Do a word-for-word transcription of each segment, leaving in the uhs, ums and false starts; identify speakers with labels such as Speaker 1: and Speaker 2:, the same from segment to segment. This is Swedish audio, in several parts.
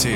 Speaker 1: till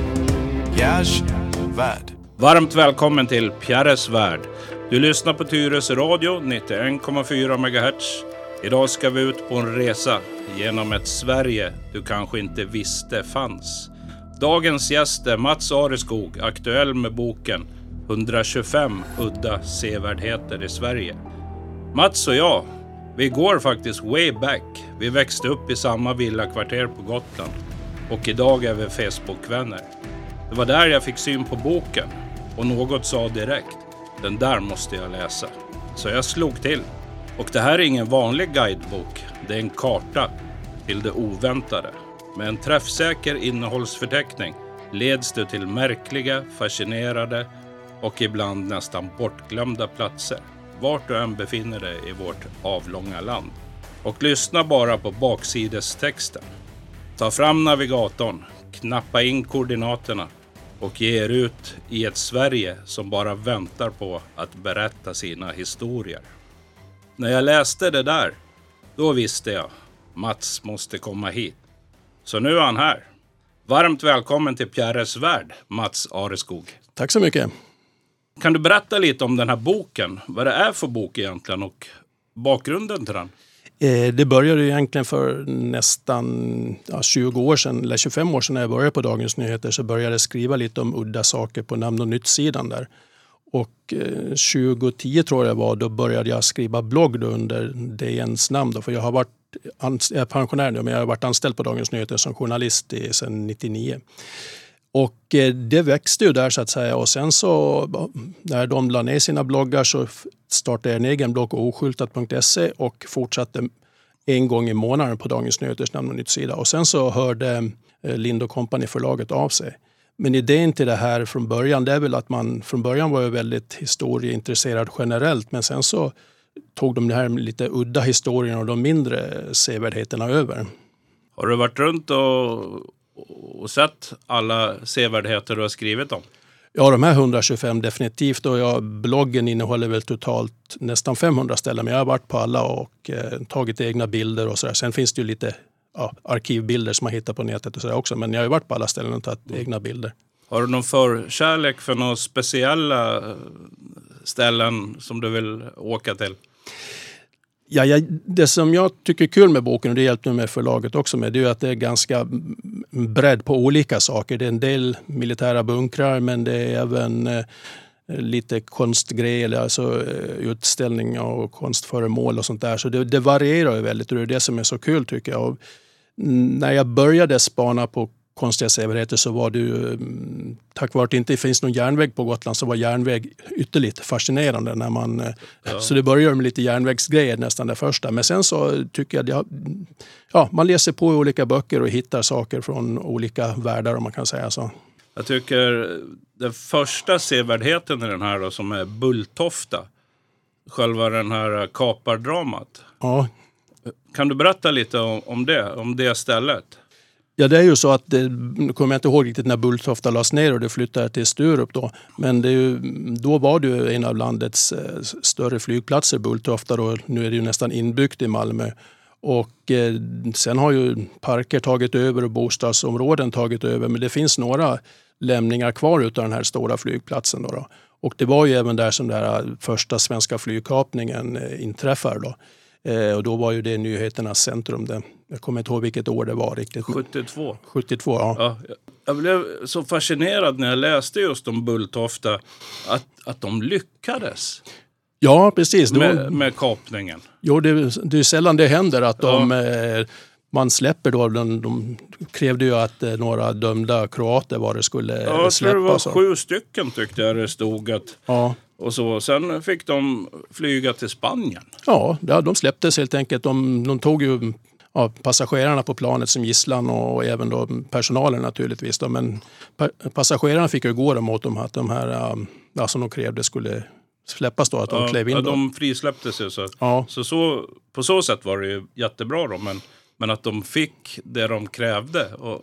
Speaker 1: Pierres värld.
Speaker 2: Varmt välkommen till Pierres värld. Du lyssnar på Tyresö radio nittioen komma fyra megahertz. Idag ska vi ut på en resa genom ett Sverige du kanske inte visste fanns. Dagens gäst är Mats Areskog, aktuell med boken hundratjugofem udda sevärdheter i Sverige. Mats och jag, vi går faktiskt way back. Vi växte upp i samma villakvarter på Gotland. Och idag är vi Facebook-vänner. Det var där jag fick syn på boken. Och något sa direkt, den där måste jag läsa. Så jag slog till. Och det här är ingen vanlig guidebok. Det är en karta till det oväntade. Med en träffsäker innehållsförteckning leds du till märkliga, fascinerade och ibland nästan bortglömda platser. Vart du än befinner dig i vårt avlånga land. Och lyssna bara på baksidestexten. Ta fram navigatorn, knappa in koordinaterna och ge er ut i ett Sverige som bara väntar på att berätta sina historier. När jag läste det där, då visste jag, Mats måste komma hit. Så nu är han här. Varmt välkommen till Pierres värld, Mats Areskog.
Speaker 3: Tack så mycket.
Speaker 2: Kan du berätta lite om den här boken? Vad det är för bok egentligen och bakgrunden till den?
Speaker 3: Eh, det började egentligen för nästan ja, tjugo år sedan, eller tjugofem år sedan när jag började på Dagens Nyheter, så började jag skriva lite om udda saker på Namn och Nytt-sidan där. Och eh, tjugo tio tror jag var, då började jag skriva blogg då under D N:s namn. Då, för jag har varit ans- jag är pensionär nu, men jag har varit anställd på Dagens Nyheter som journalist i, sedan nittionio. Och eh, det växte ju där så att säga. Och sen så när de la ner sina bloggar så startade jag en egen blogg på oskyltat punkt se och fortsatte en gång i månaden på Dagens Nyheters Namn och Nytt-sida. Och sen så hörde eh, Lind och Company förlaget av sig. Men idén till det här från början, det är väl att man från början var ju väldigt historieintresserad generellt. Men sen så tog de det här med lite udda historierna och de mindre sevärdheterna över.
Speaker 2: Har du varit runt och, och sett alla sevärdheter du har skrivit om?
Speaker 3: Ja, de här hundratjugofem definitivt. Och jag, bloggen innehåller väl totalt nästan femhundra ställen. Men jag har varit på alla och eh, tagit egna bilder och sådär. Sen finns det ju lite ja, arkivbilder som man hittar på nätet och sådär också. Men jag har ju varit på alla ställen och tagit mm. egna bilder. Har
Speaker 2: du någon förkärlek för några speciella ställen som du vill åka till?
Speaker 3: Ja, jag, det som jag tycker är kul med boken, och det hjälpte med förlaget också med, det är att det är ganska bredd på olika saker. Det är en del militära bunkrar, men det är även eh, lite konstgrejer, alltså eh, utställningar och konstföremål och sånt där. Så det, det varierar ju väldigt och det är det som är så kul tycker jag. Och när jag började spana på konstiga sevärdheter så var det ju, tack vare att det inte finns någon järnväg på Gotland, så var järnväg ytterligt fascinerande när man, ja. Så det började med lite järnvägsgrejer nästan det första. Men sen så tycker jag, det, ja, man läser på olika böcker och hittar saker från olika världar om man kan säga så.
Speaker 2: Jag tycker den första sevärdheten i den här då, som är Bulltofta, själva den här kapardramat.
Speaker 3: Ja.
Speaker 2: Kan du berätta lite om, om det, om det stället?
Speaker 3: Ja, det är ju så att, det, nu kommer jag inte ihåg riktigt när Bulltofta lades ner och det flyttade till Sturup då. Men det är ju, då var det ju en av landets eh, större flygplatser, Bulltofta, och nu är det ju nästan inbyggt i Malmö. Och eh, sen har ju parker tagit över och bostadsområden tagit över, men det finns några lämningar kvar utav den här stora flygplatsen då. då. Och det var ju även där som den här första svenska flygkapningen eh, inträffar då. Eh, och då var ju det nyheternas centrum. Det. Jag kommer inte ihåg vilket år det var riktigt.
Speaker 2: sjuttiotvå.
Speaker 3: sjuttiotvå, ja.
Speaker 2: ja. Jag blev så fascinerad när jag läste just om Bulltofta att, att de lyckades.
Speaker 3: Ja, precis.
Speaker 2: Med,
Speaker 3: var,
Speaker 2: med kapningen.
Speaker 3: Jo, det, det är sällan det händer att de, ja. eh, man släpper då. De, de krävde ju att eh, några dömda kroater var det skulle
Speaker 2: ja, jag
Speaker 3: släppa.
Speaker 2: Det var
Speaker 3: så.
Speaker 2: sju stycken tyckte jag det stod att...
Speaker 3: Ja.
Speaker 2: Och så, sen fick de flyga till Spanien.
Speaker 3: Ja, de släpptes helt enkelt. De, de tog ju ja, passagerarna på planet som gisslan och även då personalen naturligtvis. Då. Men pa- passagerarna fick ju gå mot dem att de här ja, som de krävde skulle släppas då, att de
Speaker 2: ja,
Speaker 3: klev in.
Speaker 2: Ja,
Speaker 3: då.
Speaker 2: de frisläpptes ju. Så,
Speaker 3: ja.
Speaker 2: så, så på så sätt var det ju jättebra då. Men, men att de fick det de krävde och,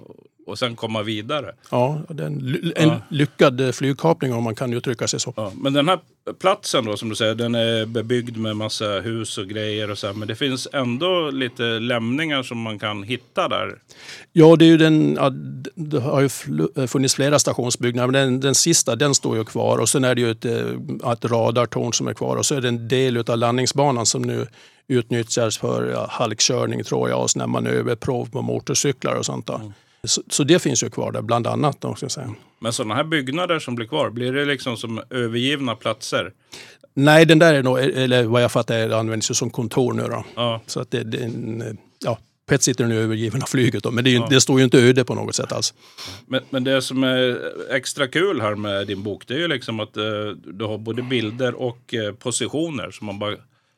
Speaker 2: och sen komma vidare.
Speaker 3: Ja, det är en, en ja. lyckad flygkapning om man kan uttrycka sig så.
Speaker 2: Ja, men den här platsen då, som du säger, den är bebyggd med massa hus och grejer och så här, men det finns ändå lite lämningar som man kan hitta där.
Speaker 3: Ja, det är ju den, ja, det har ju funnits flera stationsbyggnader, men den, den sista, den står ju kvar, och sen är det ju ett, ett radartorn som är kvar, och så är det en del av landningsbanan som nu utnyttjas för ja, halkkörning, tror jag, och såna manöverprov på motorcyklar och sånt där. Mm. Så, så det finns ju kvar där, bland annat. Då, ska jag säga.
Speaker 2: Men sådana här byggnader som blir kvar, blir det liksom som övergivna platser?
Speaker 3: Nej, den där är nog, eller vad jag fattar, är, används ju som kontor nu då.
Speaker 2: Ja.
Speaker 3: Så att det, det är en, ja, på ett sätt är den övergiven av flyget då, men det, är, ja. det står ju inte öde på något sätt alls.
Speaker 2: Men, men det som är extra kul här med din bok, det är ju liksom att eh, du har både bilder och eh, positioner som man bara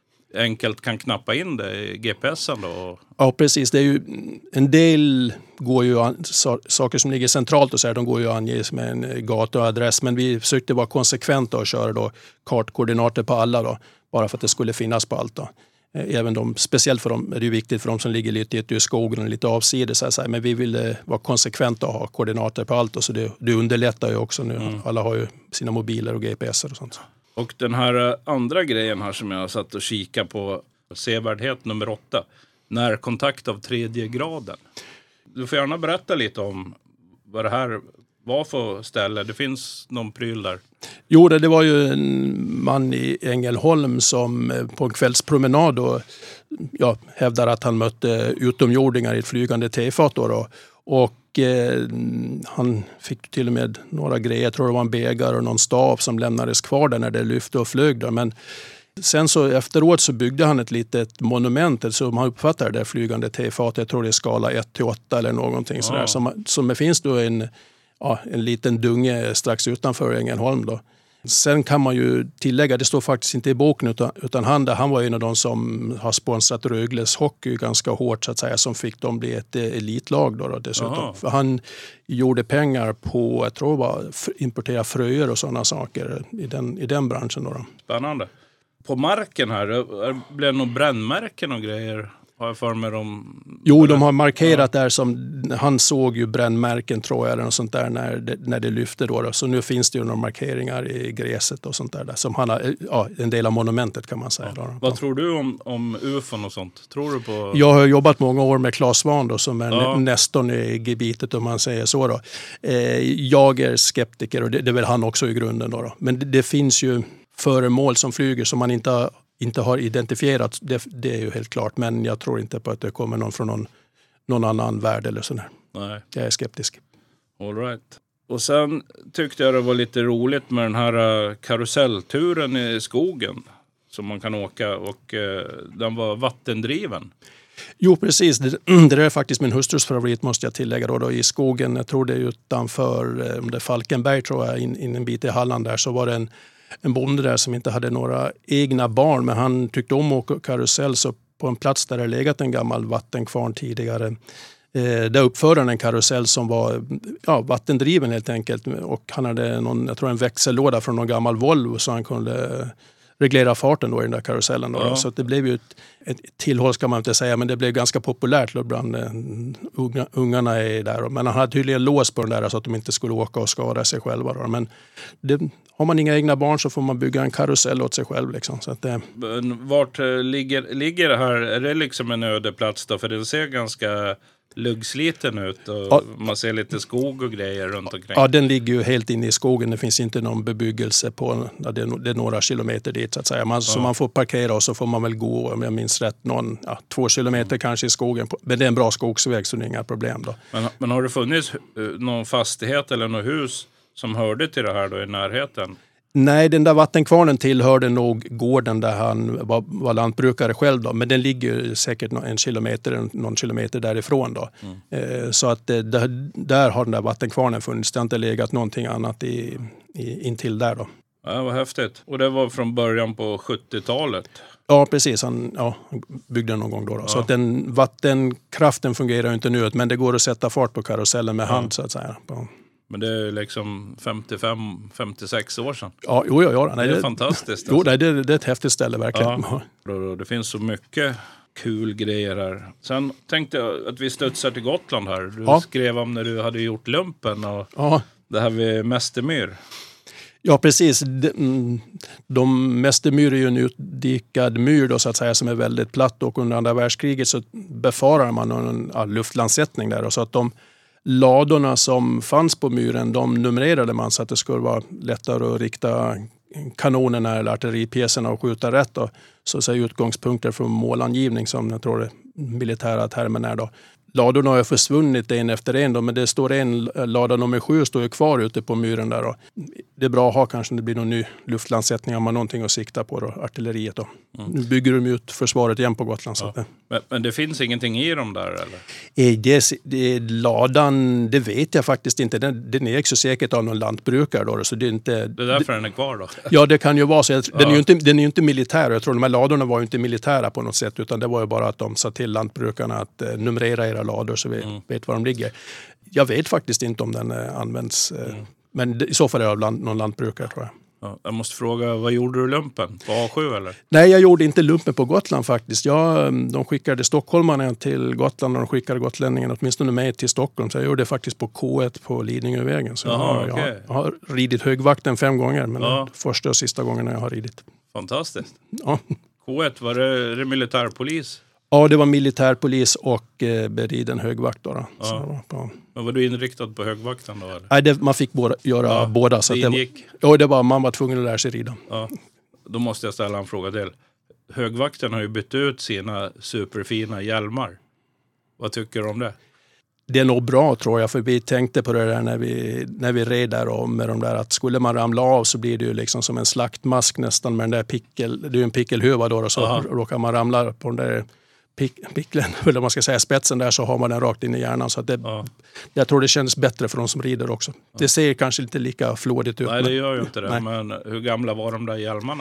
Speaker 2: enkelt kan knappa in det i G P S'en då.
Speaker 3: Ja, precis. Det är ju en del går ju an, so, saker som ligger centralt och så här, de går ju att anges med en gata och adress, men vi försökte vara konsekventa och köra då kartkoordinater på alla då, bara för att det skulle finnas på allt då. Även de, speciellt för dem är det ju viktigt för dem som ligger lite ute i skogen och lite avsides, så här, men vi ville vara konsekventa och ha koordinater på allt, och så det, det underlättar ju också nu. Mm. Alla har ju sina mobiler och G P S och sånt.
Speaker 2: Och den här andra grejen här som jag har satt och kika på, sevärdhet nummer åtta, närkontakt av tredje graden. Du får gärna berätta lite om vad det här var för ställe. Det finns någon pryl där.
Speaker 3: Jo, det, det var ju en man i Ängelholm som på en kvällspromenad då, ja, hävdar att han mötte utomjordingar i ett flygande tefat då, då. Och eh, han fick till och med några grejer, jag tror det var en bägare och någon stav som lämnades kvar där när det lyfte och flög där. Men sen så efteråt så byggde han ett litet monument som man uppfattar det flygande tefatet. Jag tror det är skala ett till åtta eller någonting ja. sådär. Som, som det finns då en, ja, en liten dunge strax utanför Ängelholm då. Sen kan man ju tillägga, det står faktiskt inte i boken, utan, utan han, där, han var en av de som har sponsrat Rögles hockey ganska hårt så att säga, som fick dem bli ett elitlag då, då dessutom. För han gjorde pengar på, jag tror det var, importera fröer och sådana saker i den, i den branschen då, då.
Speaker 2: Spännande. På marken här, blev det någon brännmärken och grejer? Har jag för mig dem?
Speaker 3: Jo, de har markerat ja. där som, han såg ju brännmärken tror jag eller något sånt där när det, när det lyfte då, då. Så nu finns det ju några markeringar i gräset och sånt där, där som han har, ja, en del av monumentet kan man säga.
Speaker 2: Ja.
Speaker 3: Då.
Speaker 2: Vad tror du om, om U F O och sånt? Tror du på?
Speaker 3: Jag har jobbat många år med Claes Svahn då, som är
Speaker 2: ja.
Speaker 3: nästan i gebitet om man säger så då. Eh, jag är skeptiker och det, det är väl han också i grunden då. då. Men det, det finns ju föremål som flyger som man inte har inte har identifierat, det, det är ju helt klart. Men jag tror inte på att det kommer någon från någon, någon annan värld eller sådär.
Speaker 2: Nej.
Speaker 3: Jag är skeptisk.
Speaker 2: All right. Och sen tyckte jag det var lite roligt med den här karusellturen i skogen som man kan åka, och eh, den var vattendriven.
Speaker 3: Jo, precis. Det, det är faktiskt min hustrus favorit, måste jag tillägga då, då i skogen. Jag tror det är utanför, om det är Falkenberg tror jag, in, in en bit i Halland där, så var det en En bonde där som inte hade några egna barn, men han tyckte om att åka karusell, så på en plats där det legat en gammal vattenkvarn tidigare, eh, där uppförde han en karusell som var ja, vattendriven helt enkelt, och han hade någon, jag tror en växellåda från någon gammal Volvo så han kunde reglera farten då i den där karusellen. Då,
Speaker 2: ja.
Speaker 3: då. Så att det blev ju ett, ett tillhåll ska man inte säga, men det blev ganska populärt då bland eh, unga, ungarna är där. Men han hade tydligen lås på den där så att de inte skulle åka och skada sig själva. Då. Men det, har man inga egna barn så får man bygga en karusell åt sig själv. Liksom. Så att det...
Speaker 2: Vart ligger, ligger det här? Är det liksom en öde plats då? För det ser ganska luggsliten ut och ja. man ser lite skog och grejer runt omkring.
Speaker 3: Ja, den ligger ju helt inne i skogen. Det finns inte någon bebyggelse på, ja, det, är, det är några kilometer dit så att säga. Man, ja. Så man får parkera och så får man väl gå, om jag minns rätt, någon, ja, två kilometer mm. kanske i skogen. Men det är en bra skogsväg så det är inga problem då.
Speaker 2: Men, men har det funnits någon fastighet eller något hus som hörde till det här då i närheten?
Speaker 3: Nej, den där vattenkvarnen tillhörde nog gården där han var, var lantbrukare själv då. Men den ligger säkert en kilometer, någon kilometer därifrån då. Mm. Eh, så att det, där, där har den där vattenkvarnen funnits. Det har inte legat någonting annat i, i, intill där då.
Speaker 2: Ja, vad häftigt. Och det var från början på sjuttiotalet?
Speaker 3: Ja, precis. Han ja, byggde den någon gång då. då. Ja. Så att den vattenkraften fungerar ju inte nu, men det går att sätta fart på karusellen med ja. hand så att säga. Ja.
Speaker 2: Men det är liksom femtiofem femtiosex år sedan.
Speaker 3: Ja, jo, ja, ja. Nej,
Speaker 2: det är
Speaker 3: det,
Speaker 2: fantastiskt.
Speaker 3: Jo, alltså. det, det är ett häftigt ställe verkligen.
Speaker 2: Ja. Det finns så mycket kul grejer här. Sen tänkte jag att vi studsar till Gotland här. Du
Speaker 3: Ja.
Speaker 2: skrev om när du hade gjort lumpen och
Speaker 3: Ja.
Speaker 2: det här vid Mästermyr.
Speaker 3: Ja, precis. De, mm, de Mästermyr är ju en utdikad myr då, så att säga, som är väldigt platt, och under andra världskriget så befarar man en ja, luftlandsättning där, och så att de ladorna som fanns på myren, de numrerade man så att det skulle vara lättare att rikta kanonerna eller artilleripjäserna och skjuta rätt då. Så att säga utgångspunkter från målangivning, som jag tror det militära termen är då. Ladorna har försvunnit en efter en då, men det står en lada nummer sju står ju kvar ute på myren där då. Det är bra att ha, kanske det blir någon ny luftlandsättning om man någonting att sikta på då, artilleriet då. Mm. Nu bygger de ut försvaret igen på Gotland.
Speaker 2: Ja.
Speaker 3: Så att,
Speaker 2: men, men det finns ingenting i dem där eller?
Speaker 3: det, det, ladan, det vet jag faktiskt inte. Den, den är så säkert av någon lantbrukare då. Så det är inte...
Speaker 2: Det är därför den är kvar då?
Speaker 3: Ja, det kan ju vara så. Den,
Speaker 2: ja.
Speaker 3: är ju inte, den är ju inte militär. Jag tror de här ladorna var ju inte militära på något sätt, utan det var ju bara att de sa till lantbrukarna att eh, numrera era lador så vi mm. vet var de ligger. Jag vet faktiskt inte om den eh, används, eh, mm. men i så fall är det av land, någon lantbrukare, tror jag.
Speaker 2: Ja, jag måste fråga, vad gjorde du lumpen? På A sju eller?
Speaker 3: Nej, jag gjorde inte lumpen på Gotland faktiskt. Jag, de skickade stockholmarna till Gotland och de skickade gotlänningen åtminstone mig till Stockholm. Så jag gjorde det faktiskt på K ett på Lidingövägen. Så
Speaker 2: Aha,
Speaker 3: jag,
Speaker 2: okay.
Speaker 3: jag har ridit högvakten fem gånger, men
Speaker 2: ja.
Speaker 3: det första och sista gången jag har ridit.
Speaker 2: Fantastiskt.
Speaker 3: Ja.
Speaker 2: K ett, var det, det militärpolis?
Speaker 3: Ja, det var militärpolis och eh, beriden högvakt då. då.
Speaker 2: Ja.
Speaker 3: Så, ja.
Speaker 2: Men var du inriktad på högvakten då? Eller?
Speaker 3: Nej, det, man fick båda, göra
Speaker 2: ja,
Speaker 3: båda. Så
Speaker 2: det
Speaker 3: det,
Speaker 2: gick.
Speaker 3: Ja, det var, man var tvungen att lära sig rida.
Speaker 2: Ja. Då måste jag ställa en fråga till. Högvakten har ju bytt ut sina superfina hjälmar. Vad tycker du om det?
Speaker 3: Det är nog bra, tror jag, för vi tänkte på det där när vi, när vi red där och med de där att skulle man ramla av så blir det ju liksom som en slaktmask nästan med den där pickel, det är ju en pickelhuva då, och så Aha. råkar man ramla på den där pick, picklen, eller man ska säga spetsen där, så har man den rakt in i hjärnan, så att det, ja. jag tror det känns bättre för de som rider också. Ja. Det ser kanske inte lika flådigt ut.
Speaker 2: Nej, det gör ju inte det, nej. Men hur gamla var de där hjälmarna?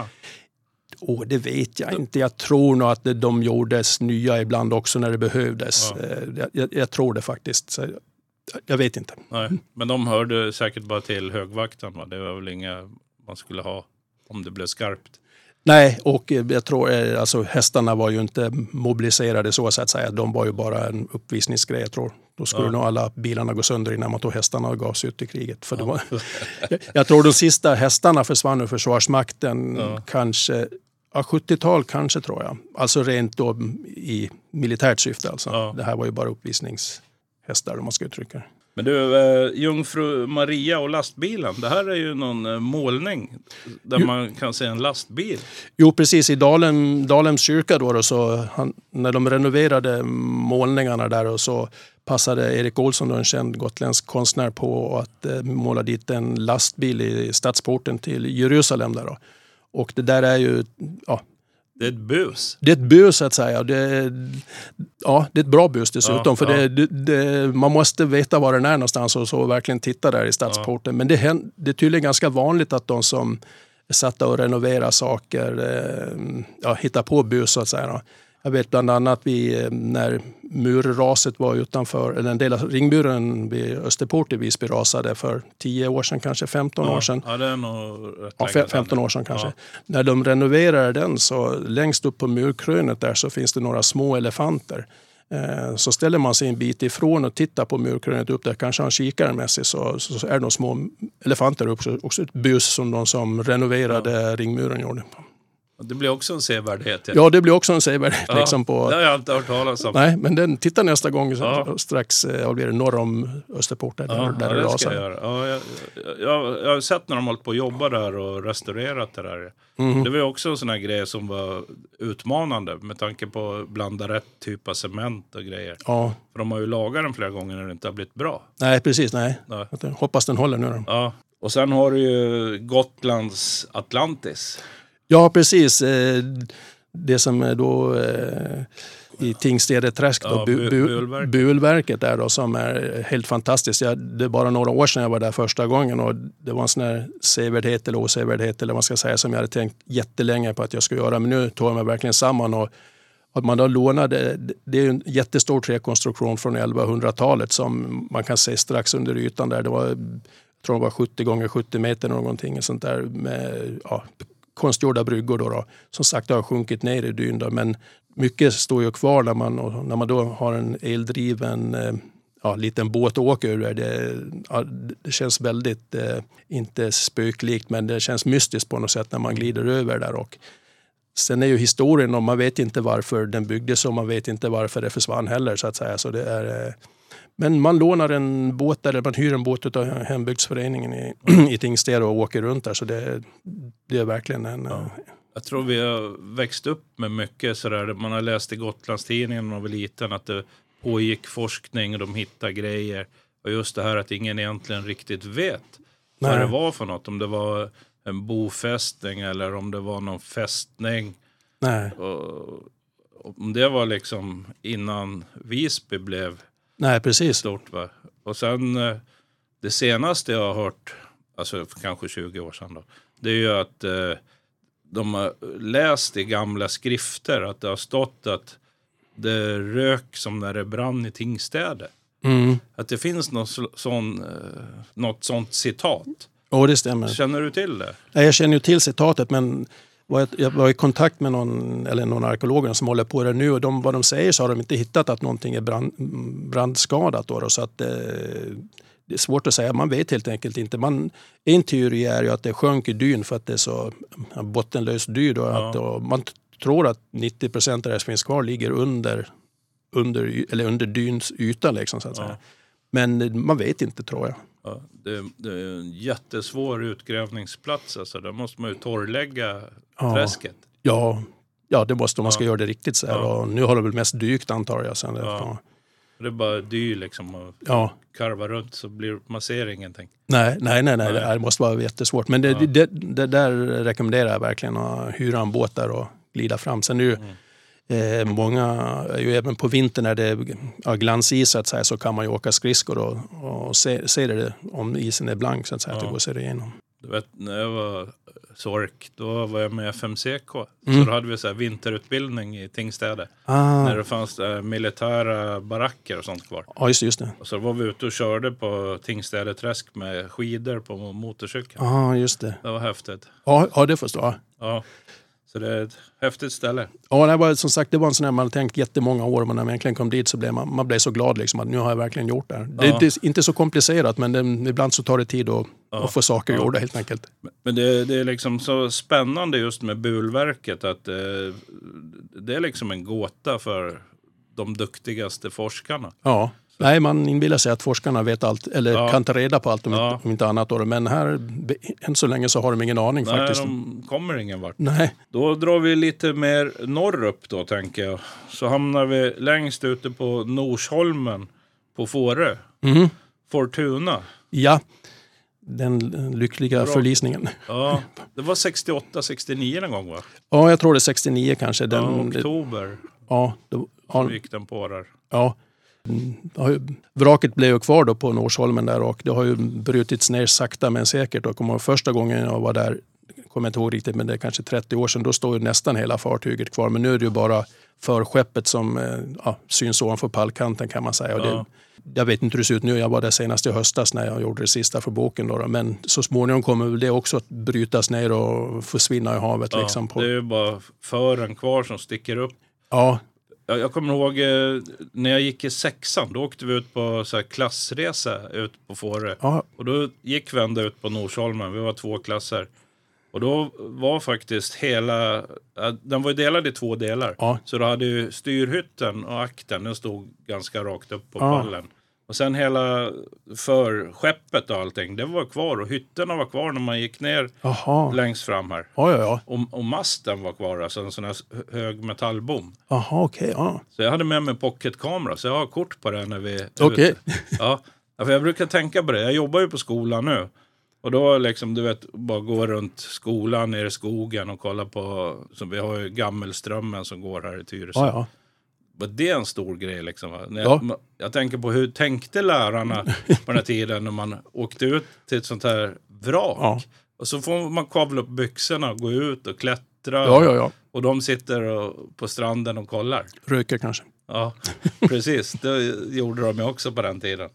Speaker 3: Åh, det vet jag inte. Jag tror nog att de gjordes nya ibland också när det behövdes. Ja. Jag, jag, jag tror det faktiskt. Så jag, jag vet inte.
Speaker 2: Nej, men de hörde säkert bara till högvakten, va? Det var väl inga man skulle ha om det blev skarpt.
Speaker 3: Nej, och jag tror alltså hästarna var ju inte mobiliserade så, så att säga. De var ju bara en uppvisningsgrej, jag tror. Då skulle ja. nog alla bilarna gå sönder innan man tog hästarna och gav sig ut i kriget. För ja. det var, jag, jag tror de sista hästarna försvann ur Försvarsmakten ja. kanske... Ja, sjuttiotal kanske, tror jag. Alltså rent då i militärt syfte. Alltså. Ja. Det här var ju bara uppvisningshästar, om man ska uttrycka det.
Speaker 2: Men du, eh, Jungfru Maria och lastbilen, det här är ju någon eh, målning där jo. man kan se en lastbil.
Speaker 3: Jo, precis. I Dalem, Dalems kyrka då, då så han, när de renoverade målningarna där, och så passade Erik Olsson, då, en känd gotländsk konstnär, på att eh, måla dit en lastbil i stadsporten till Jerusalem där då. Och det där är ju, ja.
Speaker 2: Det är ett bus.
Speaker 3: Det är ett bus, så att säga. Det är, ja, det är ett bra bus dessutom. Ja, för ja. Det, det, det, man måste veta var den är någonstans och så verkligen titta där i stadsporten. Ja. Men det, det är tydligen ganska vanligt att de som är satta och renoverar saker eh, ja, hittar på bus, så att säga. Då. Jag vet bland annat vi, när murraset var utanför, eller en del av ringmuren vid Österport i Visby rasade för tio år sedan, kanske femton
Speaker 2: ja,
Speaker 3: år sedan.
Speaker 2: Ja, det är nog rätt
Speaker 3: ja, femton år sedan kanske. Ja. När de renoverade den, så längst upp på murkrönet där så finns det några små elefanter. Eh, så ställer man sig en bit ifrån och tittar på murkrönet upp där, kanske han kikar med sig, så, så, så är det några små elefanter också, också ett bus som de som renoverade ja. ringmuren gjorde.
Speaker 2: Det blir också en sevärdhet. Ja,
Speaker 3: ja det blir också en sevärdhet.
Speaker 2: Ja,
Speaker 3: liksom på,
Speaker 2: det har jag inte hört talas om.
Speaker 3: Nej, men den tittar nästa gång
Speaker 2: ja.
Speaker 3: strax ja, blir det norr om Österport. Där,
Speaker 2: ja,
Speaker 3: där
Speaker 2: ja,
Speaker 3: det
Speaker 2: det
Speaker 3: rasar.
Speaker 2: ska jag göra. Ja, jag, jag, jag har sett när de hållit på att jobba där och restaurerat det där. Mm. Det var också en sån här grej som var utmanande med tanke på att blanda rätt typ av cement och grejer. Ja. För de har ju lagat den flera gånger när det inte har blivit bra.
Speaker 3: Nej, precis. Nej. nej. Hoppas den håller nu då.
Speaker 2: Ja. Och sen har du ju Gotlands Atlantis.
Speaker 3: Ja, precis. Det som är då i Tingstäde Träsk, då, ja, bu- bu- Bulverket där då, som är helt fantastiskt. Jag, det är bara några år sedan jag var där första gången, och det var en sån här sevärdhet eller osevärdhet eller vad man ska säga, som jag hade tänkt jättelänge på att jag skulle göra. Men nu tog jag mig verkligen samman, och att man då lånade, det är en jättestor träkonstruktion från elvahundratalet som man kan se strax under ytan där. Det var, jag tror det var sjuttio gånger sjuttio meter någonting sånt där med ja, konstgjorda bryggor då, då, som sagt har sjunkit ner i dyn. Då, men mycket står ju kvar när man, när man då har en eldriven eh, ja, liten båt att åka ur. Det, ja, det känns väldigt, eh, inte spöklikt, men det känns mystiskt på något sätt när man glider över där. Och sen är ju historien, och man vet inte varför den byggdes och man vet inte varför det försvann heller så att säga. Så det är, eh, men man lånar en båt där, man hyr en båt av hembygdsföreningen i, i Tingstäde och åker runt där. Så det, det är verkligen en...
Speaker 2: Ja. Jag tror vi har växt upp med mycket sådär. Man har läst i Gotlandstidningen när man var liten att det pågick forskning och de hittade grejer. Och just det här att ingen egentligen riktigt vet Nej. vad det var för något. Om det var en bofästning eller om det var någon fästning.
Speaker 3: Nej.
Speaker 2: Och, om det var liksom innan Visby blev
Speaker 3: Nej, precis.
Speaker 2: stort. Va? Och sen det senaste jag har hört, alltså för kanske tjugo år sedan då, det är ju att eh, de har läst i gamla skrifter att det har stått att det rök som när det brann i Tingstäde.
Speaker 3: Mm.
Speaker 2: Att det finns något, sån, något sånt citat.
Speaker 3: Ja, det stämmer.
Speaker 2: Känner du till det?
Speaker 3: Nej, jag känner ju till citatet, men jag var i kontakt med någon, eller någon arkeologer som håller på det nu, och de, vad de säger så har de inte hittat att någonting är brand, brandskadat. Då, så att, eh, det är svårt att säga, man vet helt enkelt inte. Man, en teori är ju att det sjönk i dyn för att det är så bottenlös dy. Då,
Speaker 2: ja.
Speaker 3: att, och man t- tror att nittio procent av det som finns kvar ligger under, under, eller under dyns yta. Liksom, så att säga.
Speaker 2: Ja.
Speaker 3: Men man vet inte, tror jag.
Speaker 2: Ja, det, det är en jättesvår utgrävningsplats. Alltså. Där måste man ju torrlägga
Speaker 3: ja.
Speaker 2: träsket.
Speaker 3: Ja, ja, det måste man ska
Speaker 2: ja.
Speaker 3: göra det riktigt. Så här.
Speaker 2: Ja.
Speaker 3: Och nu har det väl mest dykt, antar jag. Sen
Speaker 2: ja.
Speaker 3: ja.
Speaker 2: Det är bara dy liksom och
Speaker 3: ja.
Speaker 2: karva runt så blir man ser ingenting.
Speaker 3: Nej, nej, nej, nej.
Speaker 2: nej.
Speaker 3: Det måste vara jättesvårt. Men det,
Speaker 2: ja.
Speaker 3: det, det, det där rekommenderar jag verkligen, att hyra en båt där och glida fram. Sen är ju mm. eh, många, ju även på vintern när det är ja, glansis så att säga, så kan man ju åka skridskor och, och se, se det om isen är blank så att säga,
Speaker 2: ja.
Speaker 3: att det går att se det igenom.
Speaker 2: Du vet, när jag var sork, då var jag med F M C K.
Speaker 3: Mm.
Speaker 2: Så då hade vi så här vinterutbildning i Tingstäde.
Speaker 3: Ah.
Speaker 2: När det fanns äh, militära baracker och sånt kvar.
Speaker 3: Ja, just, just det.
Speaker 2: Och så var vi ute och körde på Tingstäde träsk med skidor på motorcykeln.
Speaker 3: Ja, ah, just det.
Speaker 2: Det var häftigt.
Speaker 3: Ja, ja det förstår jag.
Speaker 2: Ja, så det är ett häftigt ställe.
Speaker 3: Ja, det var, som sagt, det var en sån här man hade tänkt jättemånga år, men när man egentligen kom dit så blev man, man blev så glad liksom, att nu har jag verkligen gjort det. Det,
Speaker 2: ja.
Speaker 3: det är inte så komplicerat, men det, ibland så tar det tid att, ja. att få saker
Speaker 2: ja.
Speaker 3: gjorda helt enkelt.
Speaker 2: Men det, det är liksom så spännande just med bulverket att eh, det är liksom en gåta för de duktigaste forskarna.
Speaker 3: Ja. Nej, man inbillar sig att forskarna vet allt, eller
Speaker 2: ja.
Speaker 3: kan ta reda på allt om,
Speaker 2: ja.
Speaker 3: inte, om inte annat. Då. Men här, än så länge så har de ingen aning.
Speaker 2: Nej,
Speaker 3: faktiskt.
Speaker 2: de kommer ingen vart.
Speaker 3: Nej.
Speaker 2: Då drar vi lite mer norrut då, tänker jag. Så hamnar vi längst ute på Norsholmen på Fårö.
Speaker 3: Mm.
Speaker 2: Fortuna.
Speaker 3: Ja, den lyckliga
Speaker 2: Bra.
Speaker 3: förlisningen.
Speaker 2: Ja, det var sextioåtta sextionio någon gång, va?
Speaker 3: Ja, jag tror det är sextionio kanske. Den,
Speaker 2: ja, oktober.
Speaker 3: Ja, då,
Speaker 2: Så
Speaker 3: ja,
Speaker 2: gick den på där.
Speaker 3: ja. Vraket blev ju kvar då på Norsholmen där, och det har ju brutits ner sakta men säkert. Och om första gången jag var där, kommer jag inte ihåg riktigt, men det är kanske trettio år sedan, då står ju nästan hela fartyget kvar. Men nu är det ju bara förskeppet som ja, syns ovanför pallkanten, kan man säga. Och det,
Speaker 2: Ja.
Speaker 3: jag vet inte hur det ser ut nu, jag var där senast i höstas när jag gjorde det sista för boken. Då, men så småningom kommer väl det också att brytas ner och försvinna i havet.
Speaker 2: Ja,
Speaker 3: liksom på.
Speaker 2: det är ju bara fören kvar som sticker upp.
Speaker 3: Ja.
Speaker 2: Jag, jag kommer ihåg eh, när jag gick i sexan, då åkte vi ut på så här klassresa ut på Fårö.
Speaker 3: Ja.
Speaker 2: Och då gick vi ända ut på Norsholmen, vi var två klasser. Och då var faktiskt hela, den var ju delad i två delar.
Speaker 3: Ja.
Speaker 2: Så då hade ju styrhytten och akten, den stod ganska rakt upp på
Speaker 3: Ja.
Speaker 2: pallen. Och sen hela förskeppet och allting, det var kvar. Och hytterna var kvar när man gick ner
Speaker 3: Aha.
Speaker 2: längst fram här.
Speaker 3: Ja, ja, ja.
Speaker 2: Och, och masten var kvar, alltså en sån här hög metallbom.
Speaker 3: Aha, okej. Okay, ja.
Speaker 2: Så jag hade med mig en pocketkamera, så jag har kort på det när vi är
Speaker 3: Okej.
Speaker 2: ute. Ja, för jag brukar tänka på det. Jag jobbar ju på skolan nu. Och då liksom, du vet, bara gå runt skolan nere i skogen och kolla på, så vi har ju Gammelströmmen som går här i Tyresö.
Speaker 3: Ja, ja.
Speaker 2: Men det är en stor grej liksom. Va? När
Speaker 3: Ja.
Speaker 2: jag, jag tänker på hur tänkte lärarna på den här tiden när man åkte ut till ett sånt här vrak.
Speaker 3: Ja.
Speaker 2: Och så får man kavla upp byxorna och gå ut och klättra.
Speaker 3: Ja, ja, ja.
Speaker 2: Och de sitter och, på stranden och kollar.
Speaker 3: Röker kanske.
Speaker 2: Ja, precis. Det gjorde de ju också på den tiden.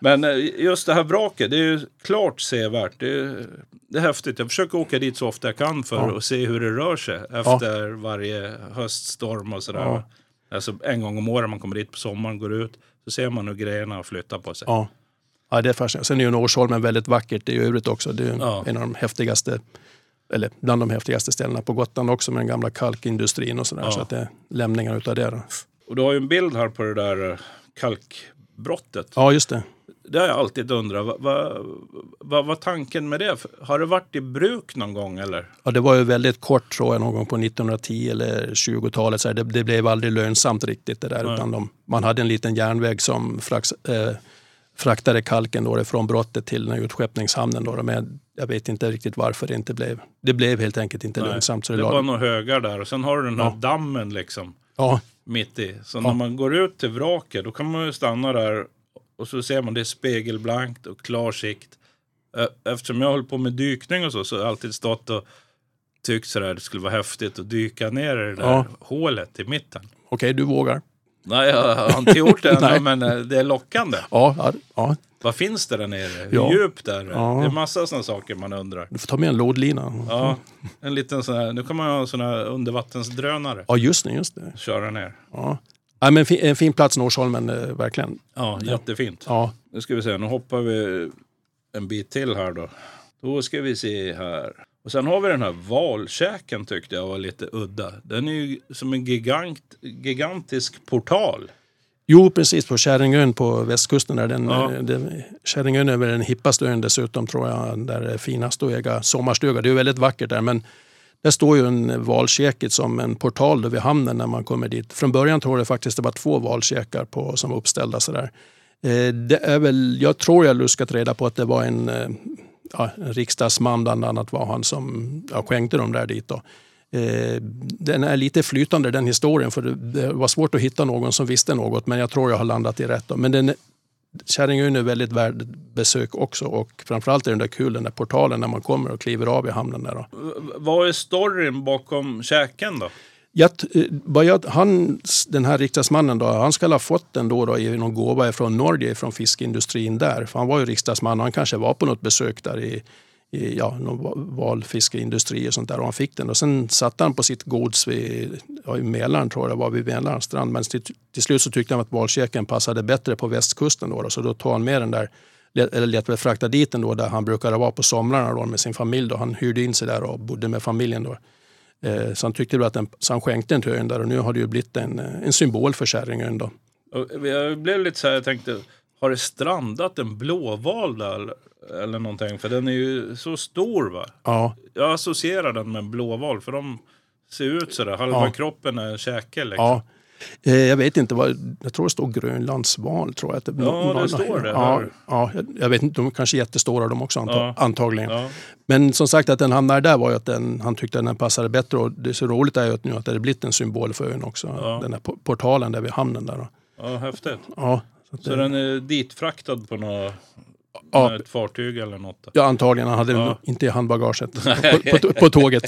Speaker 2: Men just det här vraket, det är ju klart sevärt. Det är, det är häftigt. Jag försöker åka dit så ofta jag kan för ja. att se hur det rör sig efter ja. varje höststorm och sådär. Ja. Alltså en gång om året man kommer dit på sommaren, går ut, så ser man hur grejerna flyttar på sig.
Speaker 3: Ja, ja det är fascinerande. Sen är ju Norsholmen väldigt vackert i övrigt också. Det är ja. en av de häftigaste, eller bland de häftigaste ställena på Gotland också, med den gamla kalkindustrin och sådär. Ja. Så att det är lämningar utav det då.
Speaker 2: Och du har ju en bild här på det där kalkbrottet.
Speaker 3: Ja, just det.
Speaker 2: Det har jag alltid undrat. Vad va, va, var tanken med det? Har det varit i bruk någon gång eller?
Speaker 3: Ja, det var ju väldigt kort tror jag, någon gång på nittonhundratio eller tjugotalet. Så det, det blev aldrig lönsamt riktigt det där. Utan de, man hade en liten järnväg som frax, eh, fraktade kalken då från brottet till den utskeppningshamnen. Då, men jag vet inte riktigt varför det inte blev. Det blev helt enkelt inte Nej, lönsamt. Så det,
Speaker 2: det
Speaker 3: lag...
Speaker 2: var några högar där och sen har du den här ja. dammen liksom.
Speaker 3: Ja.
Speaker 2: Mitt i. Så
Speaker 3: ja.
Speaker 2: när man går ut till vraket då kan man ju stanna där och så ser man det är spegelblankt och klar sikt. Eftersom jag håller på med dykning och så så har jag alltid stått och tyckt sådär det skulle vara häftigt att dyka ner i det där ja. hålet i mitten.
Speaker 3: Okej, du vågar.
Speaker 2: Nej, jag har inte gjort det ännu, men det är lockande.
Speaker 3: Ja, ja, ja.
Speaker 2: Vad finns det där nere? Hur
Speaker 3: ja.
Speaker 2: djupt där?
Speaker 3: Ja.
Speaker 2: Det är massa sådana saker man undrar.
Speaker 3: Du får ta med en lådlina.
Speaker 2: Ja, en liten sån här, nu kan man ha såna här undervattensdrönare.
Speaker 3: Ja, just det, just det.
Speaker 2: Köra ner.
Speaker 3: Ja. Ja, men en fin plats Norsholmen, eh, verkligen.
Speaker 2: Ja, jättefint.
Speaker 3: Ja.
Speaker 2: Nu ska vi se, nu hoppar vi en bit till här då. Då ska vi se här. Och sen har vi den här valkäken tyckte jag var lite udda. Den är ju som en gigant, gigantisk portal.
Speaker 3: Jo, precis på Käringön på västkusten. Där den,
Speaker 2: ja.
Speaker 3: den, Käringön är väl den hippaste ön dessutom tror jag. Där är finast att äga sommarstuga. Det är väldigt vackert där, men där står ju en valkäket som en portal då vid hamnen när man kommer dit. Från början tror jag faktiskt det var två valkäkar på, som var uppställda sådär. Eh, det är väl, jag tror jag luskat reda på att det var en, eh, ja, en riksdagsman bland annat var han som ja, skänkte dem där dit då. Eh, den är lite flytande den historien för det, det var svårt att hitta någon som visste något men jag tror jag har landat i rätt då. Men den Käringön är väldigt värd besök också och framförallt är den där kul den där portalen när man kommer och kliver av i hamnen där då.
Speaker 2: Vad är storyn bakom käken då?
Speaker 3: Jag, jag, han, den här riksdagsmannen då, han ska ha fått den då, då i någon gåva från Norge från fiskindustrin där. För han var ju riksdagsman och han kanske var på något besök där i, i ja, någon valfiskeindustri och sånt där och han fick den. Och sen satt han på sitt gods vid, ja, i Mälaren tror jag det var, vid Mälarens strand. Men till, till slut så tyckte han att valkäken passade bättre på västkusten då, då så då tog han med den där, eller lät väl frakta dit den då där han brukade vara på somrarna då med sin familj då. Han hyrde in sig där och bodde med familjen då. Eh, så han tyckte väl att den, så han skänkte den till ön där och nu har det ju blivit en, en symbol för Käringön då.
Speaker 2: Jag blev lite så här, jag tänkte, har det strandat en blåval där eller någonting? För den är ju så stor va?
Speaker 3: Ja.
Speaker 2: Jag associerar den med en blåval för de ser ut så där, halva
Speaker 3: ja.
Speaker 2: kroppen är käke liksom.
Speaker 3: Ja. Eh, jag vet inte, vad, jag tror det står Grönlandsval tror jag. Att det,
Speaker 2: ja,
Speaker 3: någon,
Speaker 2: det står det.
Speaker 3: Ja, ja, jag, jag vet inte, de är kanske jättestora de också antag,
Speaker 2: ja.
Speaker 3: antagligen.
Speaker 2: Ja.
Speaker 3: Men som sagt att den hamnar där var ju att den, han tyckte att den passade bättre och det är så roligt är ju att nu att det har blivit en symbol för ön också. Ja. Den här portalen där vid hamnen där då.
Speaker 2: Ja, häftigt.
Speaker 3: Ja,
Speaker 2: så så det, den är ditfraktad på något
Speaker 3: ja,
Speaker 2: ett fartyg eller något? Då.
Speaker 3: Ja, antagligen. Han hade ja. den inte i handbagaget på, på, på tåget.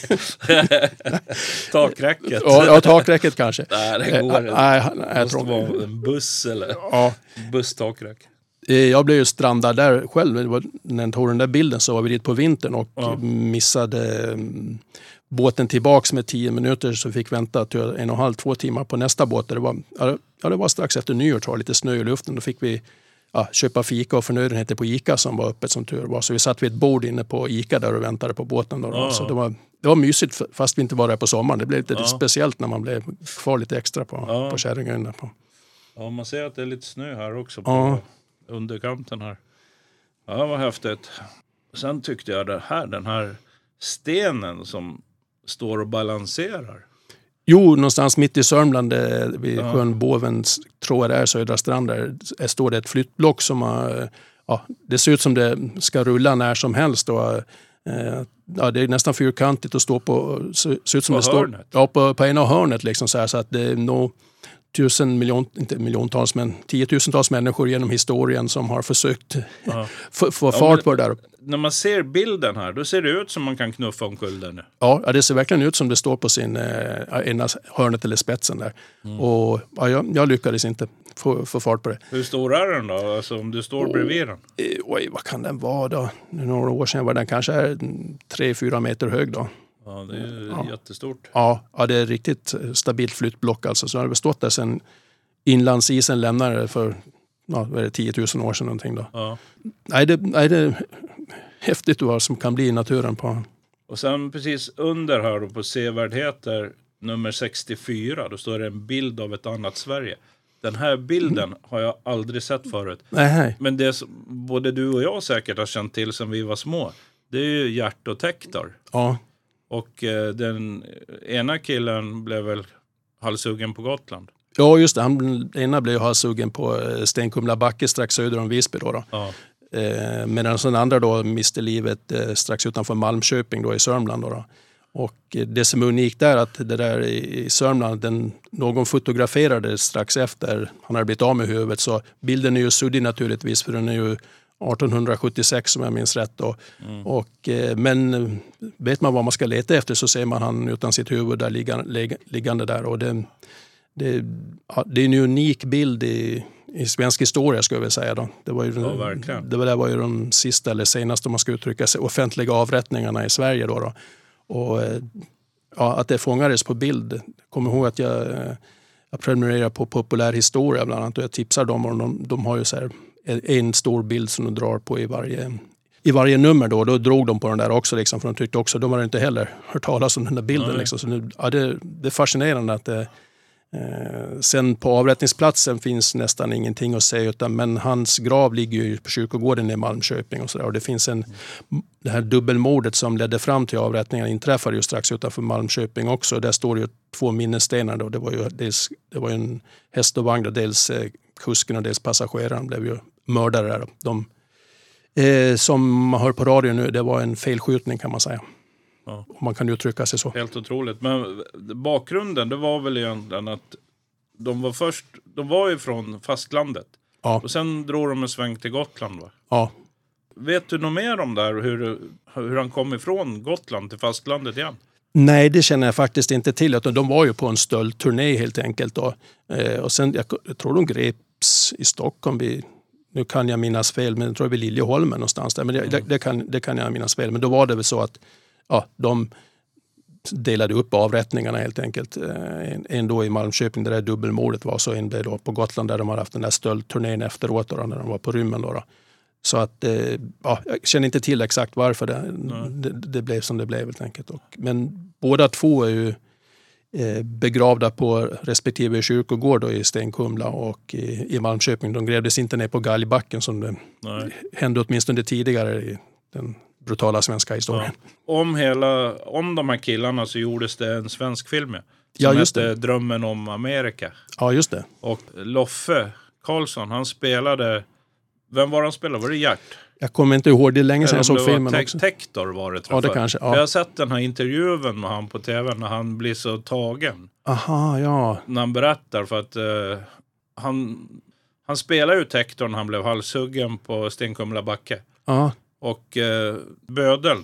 Speaker 2: Takräcket.
Speaker 3: Ja, ja, takräcket kanske.
Speaker 2: Nej, det går inte.
Speaker 3: Nej, nej,
Speaker 2: det måste vara en buss eller
Speaker 3: ja.
Speaker 2: busstakräck.
Speaker 3: Jag blev ju strandad där själv. När jag tog den där bilden så var vi dit på vintern och ja. missade båten tillbaks med tio minuter så fick vänta till en och en halv, två timmar på nästa båt. Det var, ja, det var strax efter nyår tror jag, lite snö i luften. Då fick vi ja, köpa fika och förnödenheter på Ica som var öppet som tur var. Så vi satt vid ett bord inne på Ica där och väntade på båten. Då. Ja. Så det var, det var mysigt fast vi inte var där på sommaren. Det blev lite, ja. lite speciellt när man blev kvar lite extra på, ja. på Käringön. På.
Speaker 2: Ja, man ser att det är lite snö här också på
Speaker 3: ja.
Speaker 2: underkanten här. Ja, vad häftigt. Sen tyckte jag det här, den här stenen som står och balanserar.
Speaker 3: Jo, någonstans mitt i Sörmland vid
Speaker 2: ja.
Speaker 3: sjön Boven, tror jag det är, södra strand där står det ett flyttblock som har, ja, det ser ut som det ska rulla när som helst då. Ja, det är nästan fyrkantigt att stå på, ser ut som
Speaker 2: på
Speaker 3: det
Speaker 2: hörnet.
Speaker 3: står ja, på, på ena hörnet liksom så här, så att det är nog tusen miljon, inte miljontals men tiotusentals människor genom historien som har försökt ja. få, få fart ja, på det där.
Speaker 2: När man ser bilden här, då ser det ut som man kan knuffa omkull den.
Speaker 3: Ja, det ser verkligen ut som det står på sin eh, ena hörnet eller spetsen där. Mm. Och ja, jag, jag lyckades inte få, få fart på det.
Speaker 2: Hur stor är den då? Alltså om du står bredvid den?
Speaker 3: Oj, vad kan den vara då? Några år sedan var den kanske är tre fyra meter hög då.
Speaker 2: Ja, det är
Speaker 3: ja.
Speaker 2: jättestort.
Speaker 3: Ja, ja, det är riktigt stabilt flyttblock alltså. Så har det stått där sedan inlandsisen lämnade det för ja, vad är det, tio tusen år sedan någonting då.
Speaker 2: Ja.
Speaker 3: Nej, det, nej, det är häftigt vad som kan bli i naturen på.
Speaker 2: Och sen precis under här då på sevärdheter nummer sextiofyra, då står det en bild av ett annat Sverige. Den här bilden mm. har jag aldrig sett förut.
Speaker 3: Nej.
Speaker 2: Men det som både du och jag säkert har känt till sedan vi var små, det är ju Gert och Tektor.
Speaker 3: Ja.
Speaker 2: Och eh, den ena killen blev väl halshuggen på Gotland.
Speaker 3: Ja, just det. Han, ena blev halshuggen på Stenkumla backe strax söder om Visby då. då.
Speaker 2: Ja.
Speaker 3: Eh, medan den andra då miste livet eh, strax utanför Malmköping då i Sörmland då. då. Och det som är unikt där att det där i Sörmland, den, någon fotograferade strax efter han hade blivit av med huvudet, så bilden är ju suddig naturligtvis för den är ju arton sjuttiosex om jag minns rätt då. Mm. Och, men vet man vad man ska leta efter så ser man han utan sitt huvud där liggande, liggande där. Och det, det, det är en unik bild i, i svensk historia skulle jag vilja säga då. Det var ju,
Speaker 2: ja, verkligen.
Speaker 3: Det var, det var ju de sista eller senaste, om man ska uttrycka sig, offentliga avrättningarna i Sverige då. då. Och ja, att det fångades på bild. Kommer ihåg att jag, jag prenumererar på populär historia bland annat och jag tipsar dem och de, de har ju så här en stor bild som de drar på i varje, i varje nummer då. Då drog de på den där också liksom, för de tyckte också, de hade inte heller hört talas om den där bilden liksom. Så nu, ja, det, det är fascinerande att det, eh, sen på avrättningsplatsen finns nästan ingenting att säga, utan, men hans grav ligger ju på kyrkogården i Malmköping och så där. Och det finns en, det här dubbelmordet som ledde fram till avrättningen inträffade ju strax utanför Malmköping också. Där står ju två minnesstenar då. Det var ju dels, det var ju en häst och vagn och dels eh, kusken och dels passageraren blev ju mördare där. De, eh, som man hör på radio nu, det var en felskjutning kan man säga. Ja. Och man kan ju uttrycka sig så.
Speaker 2: Helt otroligt. Men bakgrunden, det var väl egentligen att de var först, de var ju från fastlandet. Ja. Och sen drog de en sväng till Gotland va?
Speaker 3: Ja.
Speaker 2: Vet du något mer om det här? Hur, hur han kom ifrån Gotland till fastlandet igen?
Speaker 3: Nej, det känner jag faktiskt inte till. De var ju på en stöldturné helt enkelt. Då. Och sen, jag tror de greps i Stockholm. Vid, nu kan jag minnas fel, men jag tror det var Liljeholmen någonstans där. Men det, mm. det, det, kan, det kan jag minnas fel. Men då var det väl så att ja, de delade upp avrättningarna helt enkelt. En, en då i Malmköping där det dubbelmordet var, så en blev då på Gotland där de hade haft den där stöldturnén efteråt då, när de var på rymmen då. då. Så att, ja, jag känner inte till exakt varför det, det, det blev som det blev helt enkelt. Och, men båda två är ju eh, begravda på respektive kyrkogård då, i Stenkumla och i, i Malmköping. De grävdes inte ner på Galgbacken som det Nej. hände åtminstone tidigare i den brutala svenska historien.
Speaker 2: Ja. Om, hela, om de här killarna så gjordes det en svensk film som
Speaker 3: ja, just
Speaker 2: hette
Speaker 3: det.
Speaker 2: Drömmen om Amerika.
Speaker 3: Ja, just det.
Speaker 2: Och Loffe Karlsson, han spelade... Vem var han spelade? Var det Gert?
Speaker 3: Jag kommer inte ihåg, det är länge sedan jag såg filmen
Speaker 2: te-
Speaker 3: också.
Speaker 2: Tektor var det, tror
Speaker 3: ja, det kanske, ja.
Speaker 2: Jag har sett den här intervjun med han på tv när han blir så tagen.
Speaker 3: Aha, ja.
Speaker 2: När han berättar för att uh, han, han spelade ju Tektor när han blev halshuggen på Stenkumla backe.
Speaker 3: Ja.
Speaker 2: Och uh, Bödeln,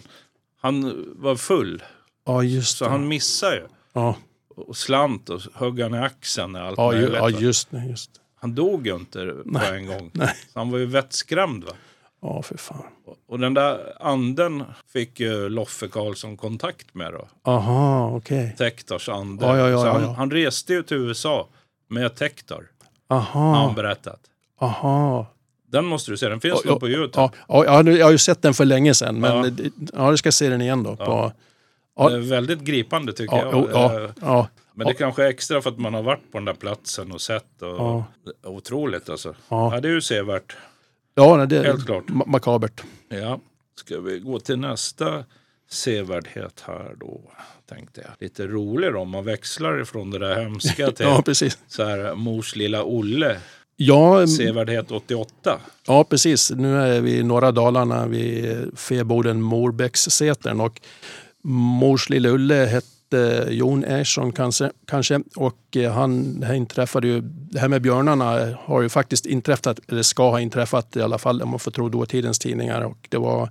Speaker 2: han var full.
Speaker 3: Ja, just
Speaker 2: så
Speaker 3: det.
Speaker 2: han missade ju.
Speaker 3: Ja.
Speaker 2: Och slant och högg han i axeln. Allt
Speaker 3: ja, ju,
Speaker 2: möjligt,
Speaker 3: ja, just det. Just det.
Speaker 2: Han dog ju inte på
Speaker 3: nej,
Speaker 2: en gång.
Speaker 3: Nej.
Speaker 2: Så han var ju vettskrämd va?
Speaker 3: Ja, för fan.
Speaker 2: Och, och den där anden fick ju Loffe Karlsson kontakt med då.
Speaker 3: Aha, okej. Okay.
Speaker 2: Tektors ande.
Speaker 3: Ja, ja, ja,
Speaker 2: så han,
Speaker 3: ja, ja.
Speaker 2: han reste ju till U S A med Tektor.
Speaker 3: Aha.
Speaker 2: Har han berättat.
Speaker 3: Aha.
Speaker 2: Den måste du se, den finns
Speaker 3: ja,
Speaker 2: nog på YouTube.
Speaker 3: Ja, ja, jag har ju sett den för länge sedan. Men
Speaker 2: ja,
Speaker 3: ja jag ska se den igen då.
Speaker 2: Ja.
Speaker 3: På,
Speaker 2: ja. Det är väldigt gripande tycker
Speaker 3: ja,
Speaker 2: jag.
Speaker 3: Ja, ja.
Speaker 2: Men det kanske är extra för att man har varit på den där platsen och sett. Och
Speaker 3: ja.
Speaker 2: Otroligt alltså.
Speaker 3: Ja.
Speaker 2: Ja, det är ju sevärt.
Speaker 3: Ja, det är
Speaker 2: helt klart.
Speaker 3: Ma- makabert.
Speaker 2: Ja, ska vi gå till nästa sevärdhet här då, tänkte jag. Lite roligare om man växlar ifrån det där hemska till
Speaker 3: ja, precis.
Speaker 2: Så här, mors lilla Olle.
Speaker 3: Ja,
Speaker 2: sevärdhet åttioåtta.
Speaker 3: Ja, precis. Nu är vi i norra Dalarna vid fäboden Morbäckssätern och mors lilla Ulle hette Jon Ersson kanske, kanske och han, det här inträffade ju, det här med björnarna har ju faktiskt inträffat, eller ska ha inträffat i alla fall om man får tro dåtidens tidningar, och det var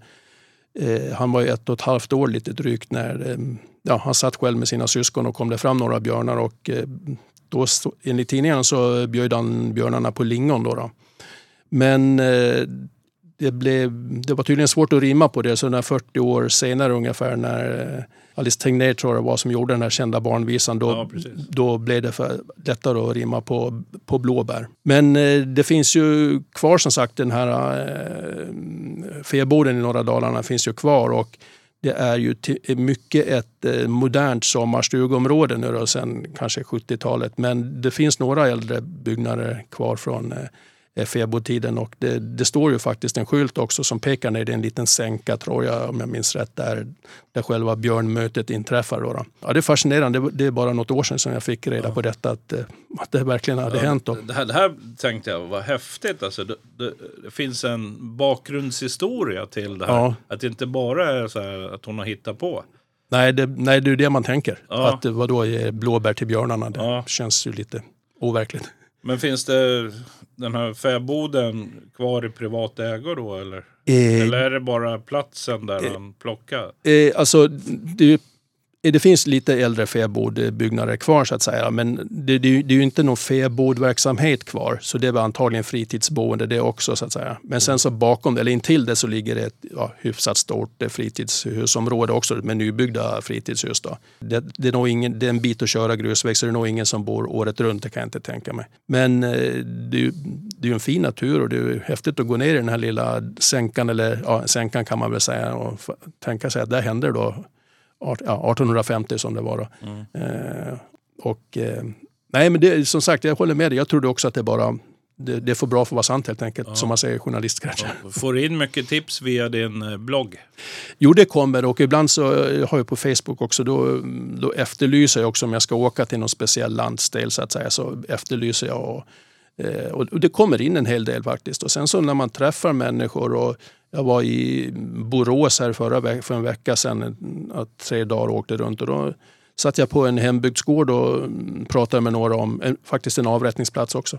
Speaker 3: eh, han var ju ett och ett halvt år lite drygt när eh, ja, han satt själv med sina syskon och kom det fram några björnar och eh, då, enligt tidningen så bjöd han björnarna på lingon då. då. Men eh, det, blev, det var tydligen svårt att rimma på det, så när fyrtio år senare ungefär, när eh, Alice Tegnér tror jag var som gjorde den här kända barnvisan, då, ja, då blev det för lättare att rimma på, på blåbär. Men eh, det finns ju kvar som sagt, den här eh, fäboden i norra Dalarna finns ju kvar, och det är ju t- mycket ett eh, modernt sommarstugområde nu då, sen kanske sjuttiotalet, men det finns några äldre byggnader kvar från eh, fäbodtiden, och det, det står ju faktiskt en skylt också som pekar ner i en liten sänka, tror jag, om jag minns rätt, där, där själva björnmötet inträffar. Då då. Ja, det är fascinerande. Det, det är bara något år sedan som jag fick reda ja. på detta, att, att det verkligen hade ja, hänt. Då.
Speaker 2: Det, här, det här tänkte jag var häftigt. Alltså, det, det, det finns en bakgrundshistoria till det här. Ja. Att det inte bara är så här att hon har hittat på.
Speaker 3: Nej, det, nej, det är det man tänker. Ja. Att vadå är blåbär till björnarna? Det ja. känns ju lite overkligt.
Speaker 2: Men finns det den här fäboden kvar i privat ägo då, eller? Eh, eller är det bara platsen där eh, han plockar?
Speaker 3: Eh, alltså, det, det finns lite äldre fäbodbyggnader kvar så att säga, men det, det, det är ju inte någon fäbodverksamhet kvar, så det var antagligen fritidsboende det också så att säga. Men sen så bakom det, eller intill det, så ligger det ett ja, hyfsat stort fritidshusområde också med nybyggda fritidshus då. Det, det, är nog ingen, det är en bit att köra grusväg, så det är nog ingen som bor året runt, det kan jag inte tänka mig. Men det är ju det är ju en fin natur, och det är häftigt att gå ner i den här lilla sänkan, eller ja, sänkan kan man väl säga, och tänka sig att det händer då arton femtio som det var då. Mm. Eh, och eh, nej, men det, som sagt, jag håller med dig. Jag trodde också att det bara det, det är för bra för att vara sant helt enkelt, ja. som man säger journalistkanske.
Speaker 2: Ja. Får du in mycket tips via din blogg?
Speaker 3: Jo, det kommer, och ibland så jag har jag på Facebook också, då, då efterlyser jag också om jag ska åka till någon speciell landsdel så att säga, så efterlyser jag och, eh, och det kommer in en hel del faktiskt. Och sen så när man träffar människor, och jag var i Borås här förra veck- för en vecka sedan, att tre dagar åkte runt, och då satt jag på en hembygdsgård och pratade med några om en, faktiskt en avrättningsplats också.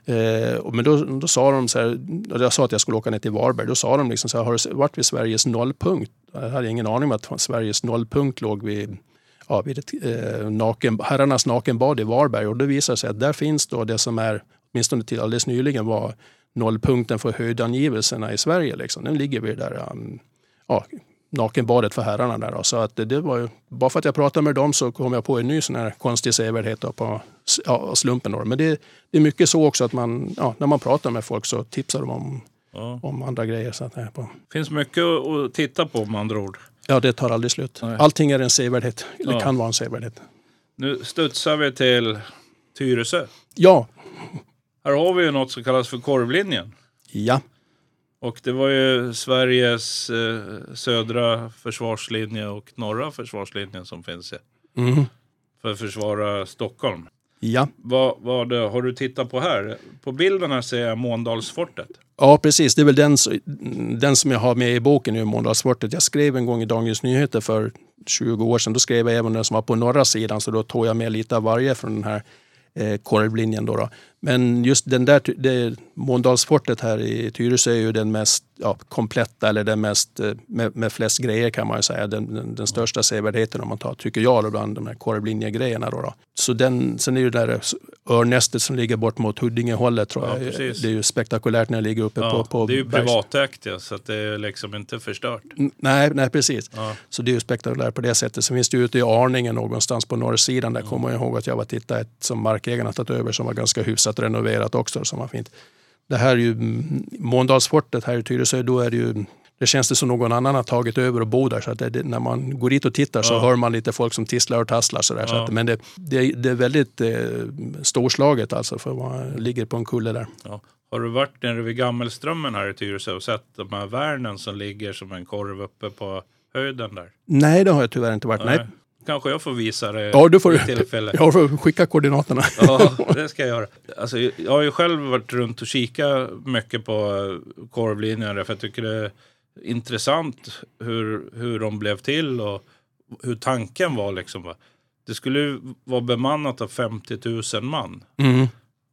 Speaker 3: Eh, men då, då sa de så här, jag sa att jag skulle åka ner till Varberg, då sa de liksom så här, har du varit vid Sveriges nollpunkt? Jag hade ingen aning om att Sveriges nollpunkt låg vid, ja, vid ett, eh, naken, herrarnas nakenbad i Varberg, och det visar sig att där finns då det som är, åtminstone till alldeles nyligen var nollpunkten för höjdangivelserna i Sverige. Liksom. Den ligger vid där, um, ja, nakenbadet för herrarna där. Då. Så att det, det var ju, bara för att jag pratade med dem så kom jag på en ny sån här konstig sevärdhet då på ja, slumpen. Då. Men det, det är mycket så också att man, ja, när man pratar med folk så tipsar de om, ja. om andra grejer. Så att, på.
Speaker 2: Finns mycket att titta på med andra ord.
Speaker 3: Ja, det tar aldrig slut. Nej. Allting är en sevärdhet, eller ja. kan vara en sevärdhet.
Speaker 2: Nu studsar vi till Tyresö.
Speaker 3: Ja.
Speaker 2: Här har vi ju något som kallas för korvlinjen.
Speaker 3: Ja.
Speaker 2: Och det var ju Sveriges eh, södra försvarslinje och norra försvarslinjen som finns här. Mm. För att försvara Stockholm.
Speaker 3: Ja.
Speaker 2: Vad, vad det, har du tittat på här? På bilden här ser jag Måndalsfortet.
Speaker 3: Ja, precis. Det är väl den, den som jag har med i boken nu, Måndalsfortet. Jag skrev en gång i Dagens Nyheter för tjugo år sedan. Då skrev jag även den som var på norra sidan, så då tog jag med lite av varje från den här eh, korvlinjen då, då. Men just den där, det, Måndalsfortet här i Tyresö är ju den mest ja, kompletta, eller den mest med, med flest grejer kan man ju säga. Den, den, den största sevärdheten om man tar, tycker jag, då, bland de här korvlinjegrejerna då, då. Så den, sen är ju det där örnästet som ligger bort mot Huddingehållet, tror jag. Ja, det är ju spektakulärt när det ligger uppe ja, på, på
Speaker 2: det är ju privatägt, ja, så att det är liksom inte förstört.
Speaker 3: Nej, nej precis.
Speaker 2: Ja. Så
Speaker 3: det är ju spektakulärt på det sättet. Sen finns det ju ute i Arningen någonstans på norrsidan. Där mm. kommer jag ihåg att jag var titta ett som markägarna tagit över, som var ganska hyfsat renoverat också, som var fint. Det här är ju Måndalsfortet här i Tyresö, då är det ju, det känns det som någon annan har tagit över och bor där, så att det, när man går dit och tittar så ja. hör man lite folk som tisslar och tasslar så där, ja. så att, men det, det, det är väldigt eh, storslaget alltså, för man ligger på en kulle där.
Speaker 2: Ja. Har du varit nere vid Gammelströmmen här i Tyresö och sett de här värnen som ligger som en korv uppe på höjden där?
Speaker 3: Nej, det har jag tyvärr inte varit. Nej. Nej.
Speaker 2: Kanske jag får visa det
Speaker 3: ja, du får,
Speaker 2: vid tillfälle.
Speaker 3: Jag får skicka koordinaterna.
Speaker 2: Ja, det ska jag göra. Alltså, jag har ju själv varit runt och kika mycket på korvlinjer, för jag tycker det är intressant hur, hur de blev till och hur tanken var. Liksom. Det skulle vara bemannat av femtio tusen man mm.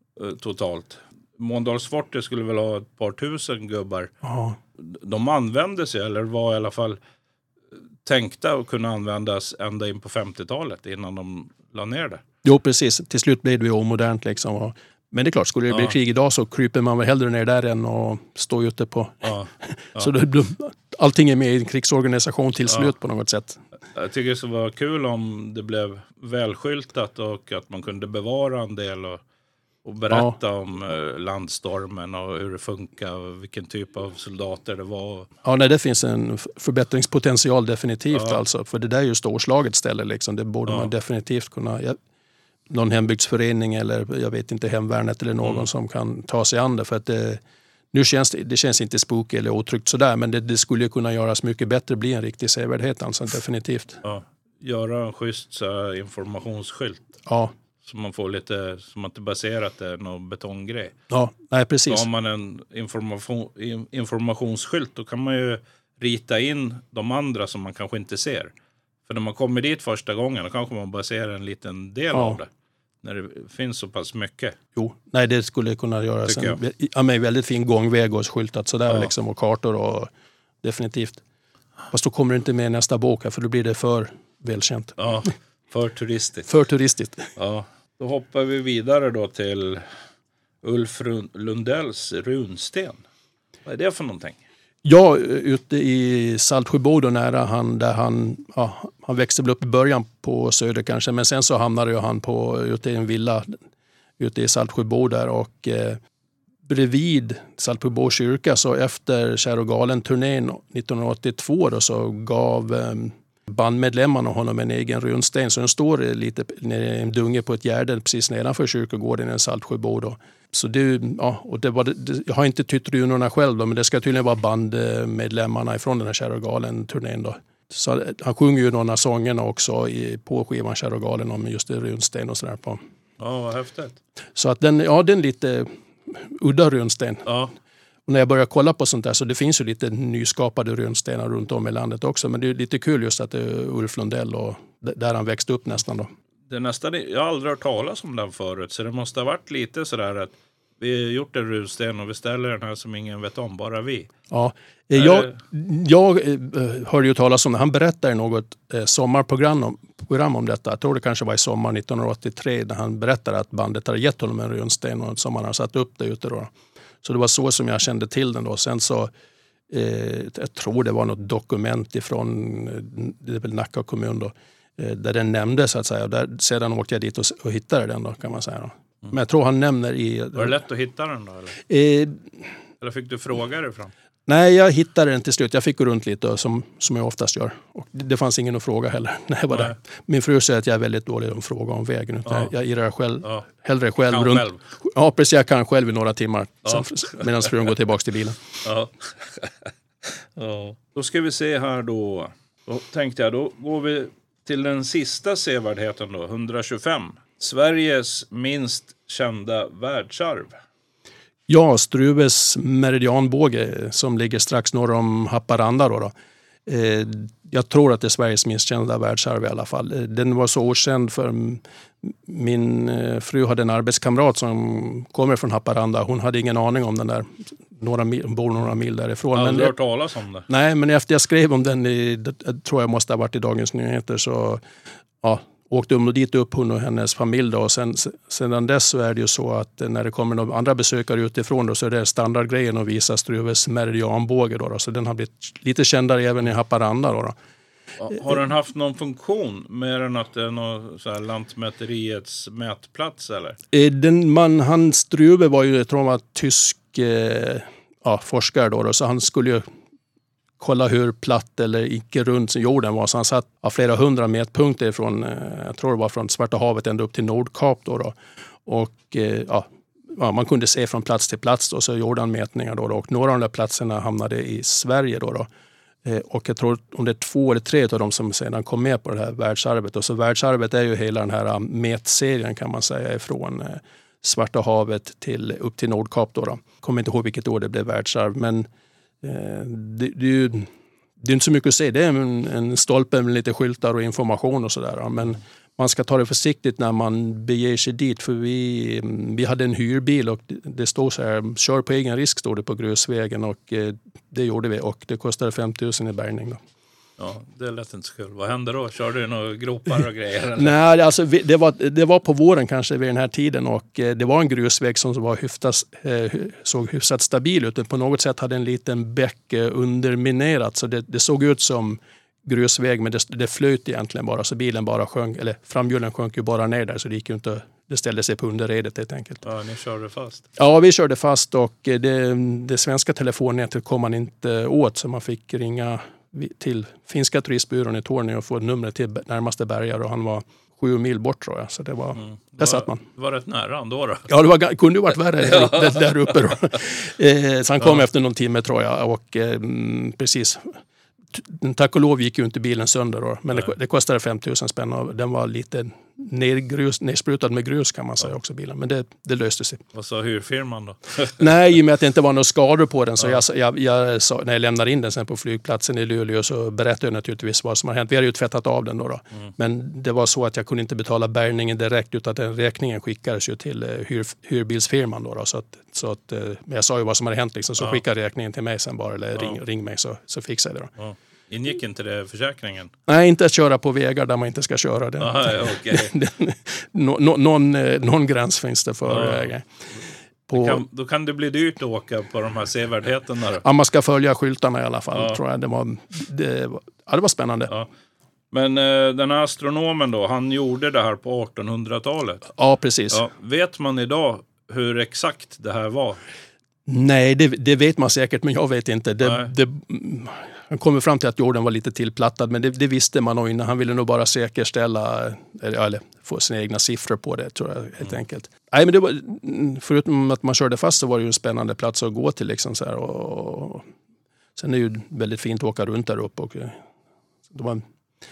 Speaker 2: totalt. Måndalsfortet skulle väl ha ett par tusen gubbar.
Speaker 3: Ja.
Speaker 2: De använde sig, eller var i alla fall tänkta att kunna användas ända in på femtiotalet innan de la ner det.
Speaker 3: Jo, precis. Till slut blev det ju omodernt liksom. Och, men det är klart, skulle det bli
Speaker 2: Ja.
Speaker 3: krig idag så kryper man väl hellre ner där än att stå ute på...
Speaker 2: Ja. Ja.
Speaker 3: Så det, allting är med i en krigsorganisation till
Speaker 2: Ja.
Speaker 3: slut på något sätt.
Speaker 2: Jag tycker det skulle vara kul om det blev välskyltat och att man kunde bevara en del och, och berätta
Speaker 3: Ja.
Speaker 2: om eh, landstormen och hur det funkar och vilken typ av soldater det var.
Speaker 3: Ja, nej, det finns en förbättringspotential definitivt
Speaker 2: Ja.
Speaker 3: alltså. För det där är ju storslaget ställe liksom. Det borde
Speaker 2: Ja.
Speaker 3: man definitivt kunna... Ja, någon hembygdsförening eller jag vet inte, hemvärnet eller någon
Speaker 2: Mm.
Speaker 3: som kan ta sig an det. För att det, nu känns det, det känns inte spooky eller otryggt sådär, men det, det skulle kunna göras mycket bättre, bli en riktig sevärdhet alltså, definitivt.
Speaker 2: Ja. Göra en schysst så här, informationsskylt.
Speaker 3: Ja,
Speaker 2: Så man får lite, som man inte baserat det någon betonggrej.
Speaker 3: ja, nej
Speaker 2: Så
Speaker 3: precis.
Speaker 2: har man en information, in- informationsskylt då kan man ju rita in de andra som man kanske inte ser. För när man kommer dit första gången då kanske man bara ser en liten del
Speaker 3: Ja.
Speaker 2: av det. När det finns så pass mycket.
Speaker 3: Jo, nej det skulle kunna göras
Speaker 2: Tycker
Speaker 3: en ja, men väldigt fin gångväg och skyltat sådär
Speaker 2: Ja.
Speaker 3: liksom, och kartor och definitivt. Fast då kommer det inte med nästa bok här, för då blir det för välkänt.
Speaker 2: Ja, för turistiskt.
Speaker 3: För turistiskt.
Speaker 2: Ja, då hoppar vi vidare då till Ulf Run- Lundells runsten. Vad är det för någonting?
Speaker 3: Ja, ute i Saltsjöbodo nära han, där han, ja, han växte väl upp i början på Söder kanske, men sen så hamnade ju han på, ute i en villa ute i Saltsjöbodo där och eh, bredvid Saltsjöbo kyrka så efter Kär och galen-turnén nittonhundraåttiotvå då, så gav eh, bandmedlemmarna honom en egen runsten, så den står lite nere i en dunge på ett gärde precis nedanför kyrkogården i Saltsjöbodo. Så det, ja, och det var det, jag har inte tytt runorna själv då, men det ska tydligen vara bandmedlemmarna ifrån den här Kär och galen-turnén då. Så han sjunger ju några sångerna också i, på skivan Kär och galen om just det runsten och sådär på.
Speaker 2: Ja, vad häftigt.
Speaker 3: Så att den, ja, den är lite udda runsten.
Speaker 2: Ja,
Speaker 3: Och när jag börjar kolla på sånt där så det finns ju lite nyskapade runstenar runt om i landet också, men det är lite kul just att det är Ulf Lundell och där han växte upp nästan då.
Speaker 2: det är nästan, jag har aldrig hört talas om den förut. Så det måste ha varit lite sådär att vi har gjort en runsten och vi ställer den här som ingen vet om, bara vi.
Speaker 3: Ja, eh, jag, jag eh, hörde ju talas om det. Han berättade i något eh, sommarprogram om, program om detta. Jag tror det kanske var i sommar nittonhundraåttiotre när han berättade att bandet hade gett honom en runsten och som han har satt upp det ute då. Så det var så som jag kände till den då. Sen så, eh, jag tror det var något dokument ifrån eh, det är väl Nacka kommun då, eh, där den nämndes så att säga. Där, sedan åkte jag dit och, och hittade den då kan man säga då. Men jag tror han nämner i...
Speaker 2: Var det lätt att hitta den då? Eller,
Speaker 3: Eh,
Speaker 2: eller fick du fråga dig fram?
Speaker 3: Nej, jag hittade den till slut. Jag fick gå runt lite då, som, som jag oftast gör. Och det, det fanns ingen att fråga heller när jag var
Speaker 2: Nej.
Speaker 3: där. Min fru säger att jag är väldigt dålig att fråga om vägen. Utan
Speaker 2: Ja.
Speaker 3: jag, jag irrar själv,
Speaker 2: Ja.
Speaker 3: hellre själv.
Speaker 2: Kan
Speaker 3: runt.
Speaker 2: själv.
Speaker 3: Ja, precis. Jag kan själv i några timmar
Speaker 2: Ja.
Speaker 3: medan frun går tillbaka till bilen.
Speaker 2: Ja. Ja. Då ska vi se här då. Då tänkte jag, då går vi till den sista sevärdheten då, etthundratjugofem. Sveriges minst kända världsarv.
Speaker 3: Ja, Struves meridianbåge som ligger strax norr om Haparanda. Då, då. Eh, jag tror att det är Sveriges minst kända världsarv i alla fall. Eh, den var så okänd för m- min eh, fru hade en arbetskamrat som kommer från Haparanda. Hon hade ingen aning om den där, några mil, bor några mil därifrån.
Speaker 2: Jag har
Speaker 3: Men,
Speaker 2: aldrig hört talas om det.
Speaker 3: nej, men efter jag skrev om den, i, det, jag tror jag måste ha varit i Dagens Nyheter, så ja, åkte hon dit upp, hon och hennes familj då, och sen, sedan dess så är det ju så att när det kommer några andra besökare utifrån då, så är det standardgrejen att visa Struves meridianbåge då, då, så den har blivit lite kändare även i Haparanda då. då.
Speaker 2: Har den haft någon funktion mer än att det är någon så här lantmäteriets mätplats eller?
Speaker 3: Eh, Den man, han Struve var ju, jag tror han var tysk eh, ja, forskare då, då, så han skulle ju kolla hur platt eller icke rund jorden var. Så han satt av flera hundra mätpunkter från, jag tror det var från Svarta havet ända upp till Nordkap då. då. Och ja, ja, man kunde se från plats till plats då, så gjorde han mätningar då, då. Och några av de där platserna hamnade i Sverige då. då. Och jag tror om det är två eller tre av dem som sedan kom med på det här världsarvet. Och så världsarvet är ju hela den här mätserien kan man säga ifrån Svarta havet till, upp till Nordkap då. då. Kommer inte ihåg vilket år det blev världsarv, men Det, det, är ju, det är inte så mycket att säga. Det är en, en stolpe med lite skyltar och information och sådär. Men man ska ta det försiktigt när man beger sig dit. För vi, vi hade en hyrbil och det stod så här, kör på egen risk stod det på grusvägen. Och det gjorde vi och det kostade fem tusen i bärgning då.
Speaker 2: Ja, det lät inte så kul. Vad hände då? Körde du några gropar och grejer? Eller?
Speaker 3: Nej, alltså, det, var, det var på våren kanske vid den här tiden och det var en grusväg som var hyfsat, såg hyfsat stabil ut. På något sätt hade en liten bäck underminerat så det, det såg ut som grusväg men det, det flöt egentligen bara så bilen bara sjönk, eller framhjulen sjönk ju bara ner där så det gick ju inte, det ställde sig på underredet helt enkelt.
Speaker 2: Ja, ni körde fast?
Speaker 3: Ja, vi körde fast och det, det svenska telefonnätet kom man inte åt så man fick ringa till finska turistbyrån i Tornio och få numret till närmaste bärgare och han var sju mil bort tror jag. Så det var, mm. där satt man.
Speaker 2: Det var rätt nära ändå då?
Speaker 3: Ja, det var, kunde ju varit värre ja. där, där uppe då. Eh, så han kom ja. efter någon timme tror jag och eh, precis. Tack och lov gick ju inte bilen sönder då, men det, det kostade fem tusen spänn och den var lite nergrus, nersprutad med grus kan man säga ja. också bilen, men det, det löste sig.
Speaker 2: Vad sa hyrfirman då?
Speaker 3: Nej, i och med att det inte var några skador på den så ja. jag, jag, jag sa, när jag lämnade in den sen på flygplatsen i Luleå så berättade jag naturligtvis vad som har hänt. Vi hade ju tvättat av den då, då. Mm. men det var så att jag kunde inte betala bärgningen direkt utan den räkningen skickades ju till hyr, hyrbilsfirman då, då så att, så att men jag sa ju vad som hade hänt liksom, så ja. skickade räkningen till mig sen bara eller ja. ring, ring mig så, så fixade jag det då. Ja.
Speaker 2: Ingick inte det försäkringen?
Speaker 3: Nej, inte att köra på vägar där man inte ska köra. Det.
Speaker 2: Aha, ja, okay.
Speaker 3: no, no, någon, någon gräns finns det för. Ja. På,
Speaker 2: kan, då kan det bli dyrt att åka på de här sevärdheterna. Då.
Speaker 3: Ja, man ska följa skyltarna i alla fall. Ja. Tror jag. Det, var, det, var, ja, det var spännande. Ja.
Speaker 2: Men eh, den här astronomen då, han gjorde det här på artonhundratalet.
Speaker 3: Ja, precis.
Speaker 2: Ja, vet man idag hur exakt det här var?
Speaker 3: Nej, det, det vet man säkert, men jag vet inte. Det, det, han kommer fram till att jorden var lite tillplattad, men det, det visste man nog innan. Han ville nog bara säkerställa, eller, eller få sina egna siffror på det, tror jag, helt mm. enkelt. Nej, men det var, förutom att man körde fast så var det ju en spännande plats att gå till. Liksom, så här, och, och, sen är det ju väldigt fint att åka runt där uppe. Och, de var,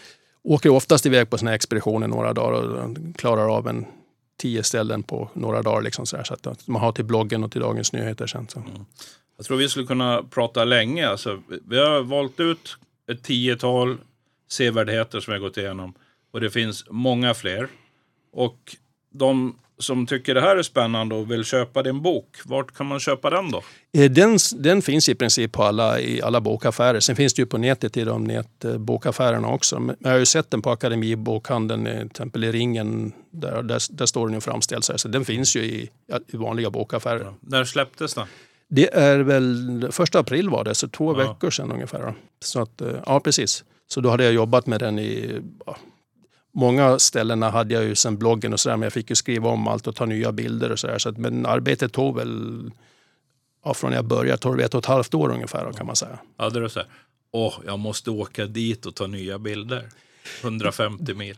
Speaker 3: åker oftast iväg på såna här expeditioner några dagar och klarar av en tio ställen på några dagar liksom så, här, så att man har till bloggen och till Dagens Nyheter sen. Så. Mm.
Speaker 2: Jag tror vi skulle kunna prata länge. Alltså, vi har valt ut ett tiotal sevärdheter som vi har gått igenom och det finns många fler. Och de som tycker det här är spännande och vill köpa din bok, vart kan man köpa den då?
Speaker 3: Den, den finns i princip på alla, i alla bokaffärer. Sen finns det ju på nätet i de nätbokaffärerna också. Men jag har ju sett den på Akademibokhandeln, till exempel i Ringen, där, där, där står den ju framställd. Så den finns ju i, i vanliga bokaffärer. Ja.
Speaker 2: När släpptes den?
Speaker 3: Det är väl första april var det, så två ja. veckor sedan ungefär. Så att, ja, precis. Så då hade jag jobbat med den i... Ja, många ställena hade jag ju sen bloggen och sådär, men jag fick ju skriva om allt och ta nya bilder och sådär. Så att, men arbetet tog väl, ja, från jag började, tog det ett och ett halvt år ungefär kan man säga.
Speaker 2: Ja, det är så här, åh, jag måste åka dit och ta nya bilder. hundrafemtio mil.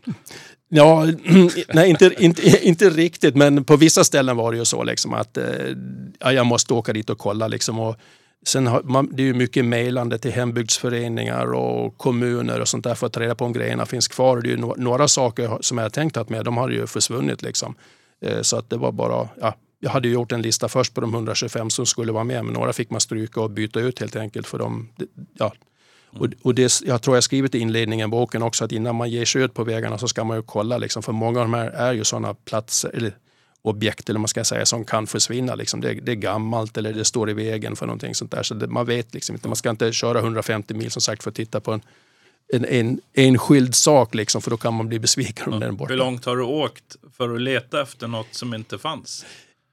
Speaker 3: Ja, nej, inte, inte, inte riktigt, men på vissa ställen var det ju så liksom att ja, jag måste åka dit och kolla liksom och sen har man, det är ju mycket mejlande till hembygdsföreningar och kommuner och sånt där för att ta reda på om grejerna finns kvar. Det är ju no- några saker som jag tänkt att med, de har ju försvunnit liksom. Eh, så att det var bara, ja, jag hade ju gjort en lista först på de hundratjugofem som skulle vara med, men några fick man stryka och byta ut helt enkelt för dem, ja. Och, och det, jag tror jag skrivit i inledningen i boken också att innan man ger sig ut på vägarna så ska man ju kolla liksom, för många av de här är ju sådana platser, eller objekt eller man ska säga som kan försvinna liksom. det, det är gammalt eller det står i vägen för någonting sånt där så det, man vet liksom inte, man ska inte köra hundrafemtio mil som sagt för att titta på en, en, en enskild sak liksom, för då kan man bli besviken om
Speaker 2: ja.
Speaker 3: den borta.
Speaker 2: Hur långt har du åkt för att leta efter något som inte fanns?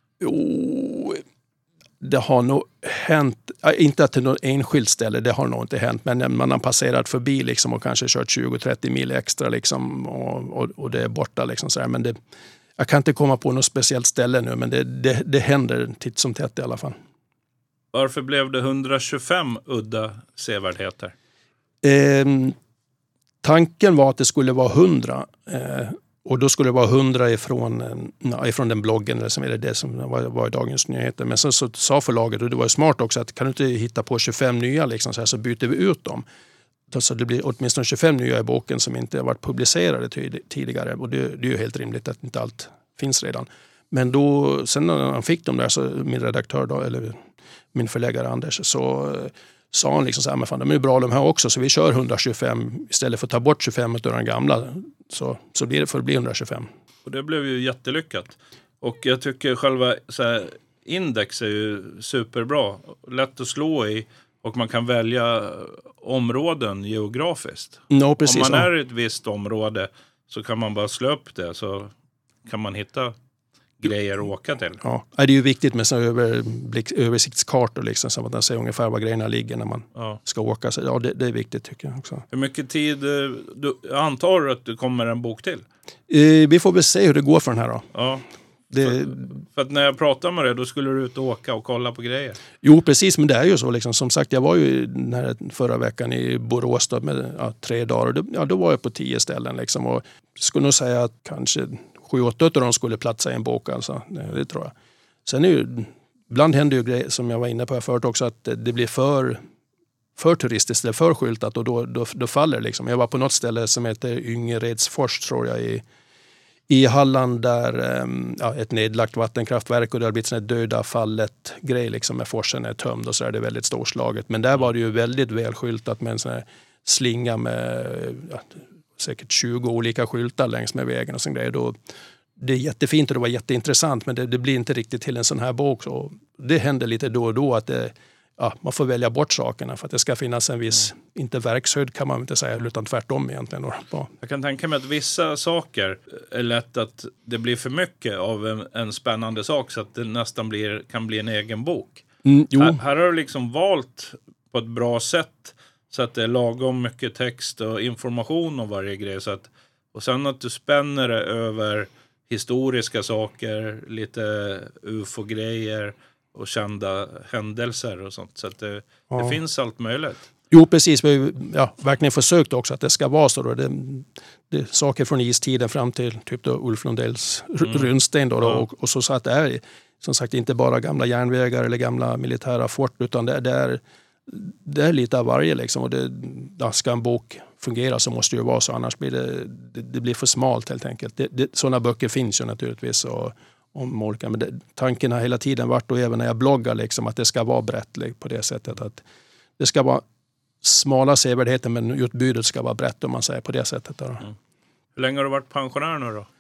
Speaker 3: Jo, det har nog hänt, inte att det är något enskilt ställe, det har nog inte hänt, men man har passerat förbi liksom och kanske kört tjugo trettio mil extra liksom och, och, och det är borta liksom så här, men det jag kan inte komma på något speciellt ställe nu, men det, det, det händer titt som tätt i alla fall.
Speaker 2: Varför blev det hundratjugofem udda sevärdheter?
Speaker 3: Eh, tanken var att det skulle vara hundra. Eh, och då skulle det vara hundra ifrån, eh, ifrån den bloggen, eller som är det, det som var, var i Dagens Nyheter. Men sen så sa förlaget, och det var ju smart också, att kan du inte hitta på tjugofem nya liksom, så, här, så byter vi ut dem. Så det blir åtminstone tjugofem nya i boken som inte har varit publicerade tidigare. Och det, det är ju helt rimligt att inte allt finns redan. Men då, sen när han fick dem där, så min redaktör då, eller min förläggare Anders, så sa han liksom så här, men fan, de är ju bra de här också, så vi kör hundratjugofem istället för att ta bort tjugofem av de gamla. Så, så blir det för att bli hundratjugofem.
Speaker 2: Och det blev ju jättelyckat. Och jag tycker själva så här, index är ju superbra. Lätt att slå i. Och man kan välja områden geografiskt.
Speaker 3: No, precis,
Speaker 2: om man
Speaker 3: ja.
Speaker 2: är i ett visst område så kan man bara slå upp det, så kan man hitta grejer att åka till.
Speaker 3: Ja, det är ju viktigt med såna överblick, översiktskartor liksom, så att man ser ungefär var grejerna ligger när man
Speaker 2: Ja.
Speaker 3: ska åka. Så ja, det, det är viktigt tycker jag också.
Speaker 2: Hur mycket tid, du, jag antar att det kommer en bok till?
Speaker 3: Eh, vi får väl se hur det går för den här då.
Speaker 2: Ja.
Speaker 3: Det,
Speaker 2: För, för att när jag pratade med dig, då skulle du ut och åka och kolla på grejer.
Speaker 3: jo, precis, men det är ju så liksom. Som sagt, jag var ju den här förra veckan i Borås då, med ja, tre dagar. Och då, ja, då var jag på tio ställen liksom. Och skulle nog säga att kanske sju, åtta av dem skulle platsa i en bok alltså. Det, det tror jag. Sen är ju, ibland händer ju grejer som jag var inne på här förut också, att det blir för, för turistiskt eller för skyltat och då, då, då faller det liksom. Jag var på något ställe som heter Yngeredsfors tror jag i I Halland där ja, ett nedlagt vattenkraftverk och det har blivit sån döda fallet grej liksom med forsen är tömd och så är det väldigt storslaget. Men där var det ju väldigt välskyltat med en sån här slinga med ja, säkert tjugo olika skyltar längs med vägen och sån grejer. Då, det är jättefint och det var jätteintressant men det, det blir inte riktigt till en sån här bok. Så det händer lite då och då att det, ja, man får välja bort sakerna för att det ska finnas en viss, mm. inte verkshöjd kan man inte säga, utan tvärtom egentligen. Då.
Speaker 2: Jag kan tänka mig att vissa saker är lätt att det blir för mycket av en, en spännande sak så att det nästan blir, kan bli en egen bok.
Speaker 3: Mm, jo.
Speaker 2: Här, här har du liksom valt på ett bra sätt så att det är lagom mycket text och information om varje grej. Så att, och sen att du spänner det över historiska saker, lite U F O-grejer och kända händelser och sånt. Så att det,
Speaker 3: ja.
Speaker 2: det finns allt möjligt.
Speaker 3: Jo, precis. Vi har ja, verkligen försökt också att det ska vara så. Då. Det, det är saker från istiden fram till typ då Ulf Lundells mm. runsten. Då, då, ja. och, och så, så att det är som sagt inte bara gamla järnvägar eller gamla militära fort utan det, det, är, det är lite av varje. Liksom. Och det, ja, ska en bok fungera så måste det ju vara så. Annars blir det, det, det blir för smalt helt enkelt. Det, det, sådana böcker finns ju naturligtvis och om olika, men det, tanken har hela tiden varit och även när jag bloggar liksom, att det ska vara brett på det sättet att det ska vara smala sevärdheter men utbudet ska vara brett om man säger på det sättet. Då. Mm.
Speaker 2: Hur länge har du varit pensionär nu då?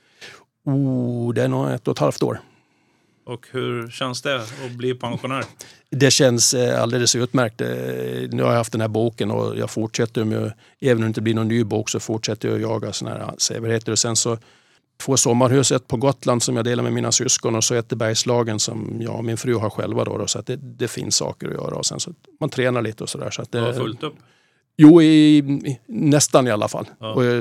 Speaker 3: Oh, det är nog ett och ett halvt år.
Speaker 2: Och hur känns det att bli pensionär?
Speaker 3: Det känns alldeles utmärkt. Nu har jag haft den här boken och jag fortsätter med, även om det inte blir någon ny bok så fortsätter jag att jaga såna här sevärdheter och sen så två sommarhus, ett på Gotland som jag delar med mina syskon och så ett i Bergslagen som jag och min fru har själva då, då så att det, det finns saker att göra och sen så man tränar lite och sådär. Så att det
Speaker 2: har fullt upp?
Speaker 3: Jo, i, i, nästan i alla fall.
Speaker 2: Ja.
Speaker 3: Och,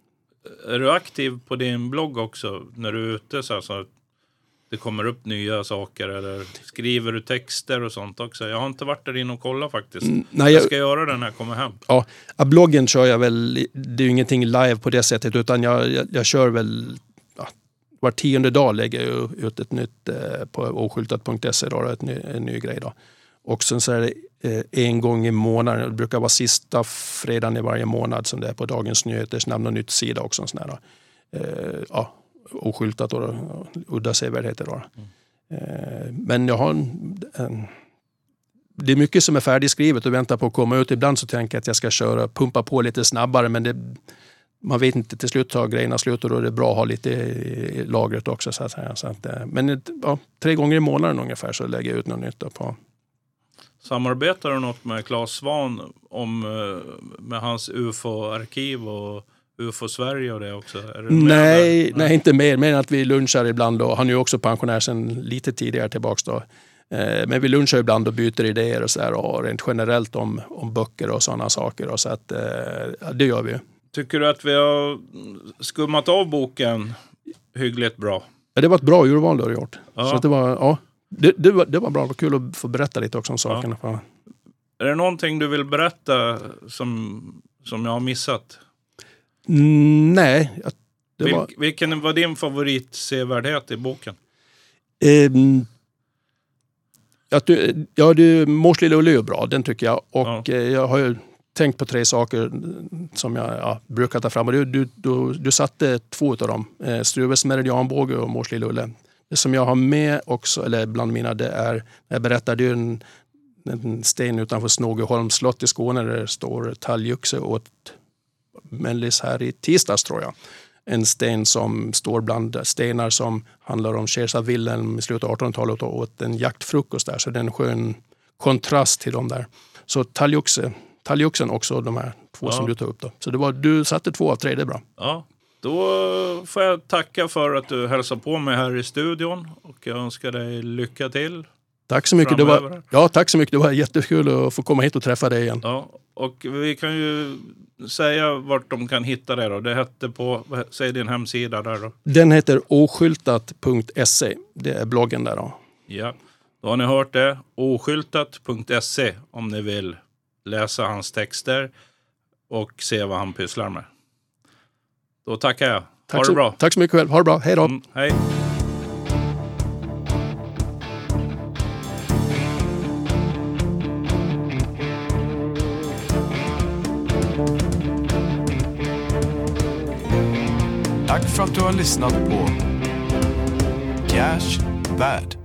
Speaker 2: är du aktiv på din blogg också när du är ute så, här, så att det kommer upp nya saker eller skriver du texter och sånt också? Jag har inte varit där inne och kollat faktiskt. Mm, nej, jag ska jag göra det när jag kommer hem.
Speaker 3: Ja, bloggen kör jag väl, det är ju ingenting live på det sättet utan jag, jag, jag kör väl var tionde dag lägger jag ut ett nytt eh, på oskyltat punkt se då, ett ny, en ny grej då. Och sen så är det eh, en gång i månaden, det brukar vara sista fredagen i varje månad som det är på Dagens Nyheters namn och nytt sida också. Sån här, då. Eh, ja, oskyltat och, och udda sevärdheter då. Mm. Eh, men jag har en, en, det är mycket som är färdigskrivet och väntar på att komma ut. Ibland så tänker jag att jag ska köra, pumpa på lite snabbare men det man vet inte, till slut tar grejerna slut och då är det bra att ha lite i lagret också. Så att säga. Så att, men ja, tre gånger i månaden ungefär så lägger jag ut något nytt på.
Speaker 2: Samarbetar du något med Claes Svahn om, med hans U F O-arkiv och U F O Sverige och det också? Är det
Speaker 3: nej, nej, nej, inte mer. Men att vi lunchar ibland. Och han är ju också pensionär sedan lite tidigare tillbaka då. Men vi lunchar ibland och byter idéer och så där, och rent generellt om, om böcker och sådana saker. Och så att, det gör vi.
Speaker 2: Tycker du att vi har skummat av boken hyggligt bra?
Speaker 3: Ja, det var ett bra urval du har gjort.
Speaker 2: Ja.
Speaker 3: Så att det var, ja, det, det, var, det var bra. Det var kul att få berätta lite också om sakerna. Ja.
Speaker 2: Är det någonting du vill berätta som, som jag har missat?
Speaker 3: Mm, nej. Det
Speaker 2: Vil,
Speaker 3: var,
Speaker 2: vilken var din favoritsevärdhet i boken?
Speaker 3: Um, att du, ja, du, Mors lilla Ulle är bra, den tycker jag. Och ja. jag har ju tänkt på tre saker som jag ja, brukar ta fram. Och du, du, du, du satte två av dem. Eh, Struves meridianbåge och Mors lilla Ulle. Det som jag har med också, eller bland mina, det är, när jag berättar, det är en, en sten utanför Snågeholms slott i Skåne där det står taljuxe åt Mellis här i tisdags tror jag. En sten som står bland stenar som handlar om Kejsar Wilhelm i slutet av artonhundratalet och åt en jaktfrukost där. Så det är en skön kontrast till de där. Så talgoxe, talgoxen också, de här två
Speaker 2: Ja.
Speaker 3: som du tar upp då. Så det var, du satte två av tre, det är bra.
Speaker 2: Ja, då får jag tacka för att du hälsar på mig här i studion. Och jag önskar dig lycka till.
Speaker 3: Tack så mycket. Det
Speaker 2: Framöver.
Speaker 3: var, ja, tack så mycket. Det var jättekul att få komma hit och träffa dig igen.
Speaker 2: Ja, och vi kan ju säga vart de kan hitta det då. Det hette på, vad- säg din hemsida där då.
Speaker 3: Den heter oskyltat punkt se. Det är bloggen där då.
Speaker 2: Ja, då har ni hört det. oskyltat punkt se om ni vill läsa hans texter och se vad han pysslar med. Då tackar jag.
Speaker 3: Tack
Speaker 2: ha det
Speaker 3: så,
Speaker 2: bra.
Speaker 3: Tack så mycket själv. Ha det bra. Hej då.
Speaker 2: Mm, hej.
Speaker 1: Tack för att du har lyssnat på Pierres Värld.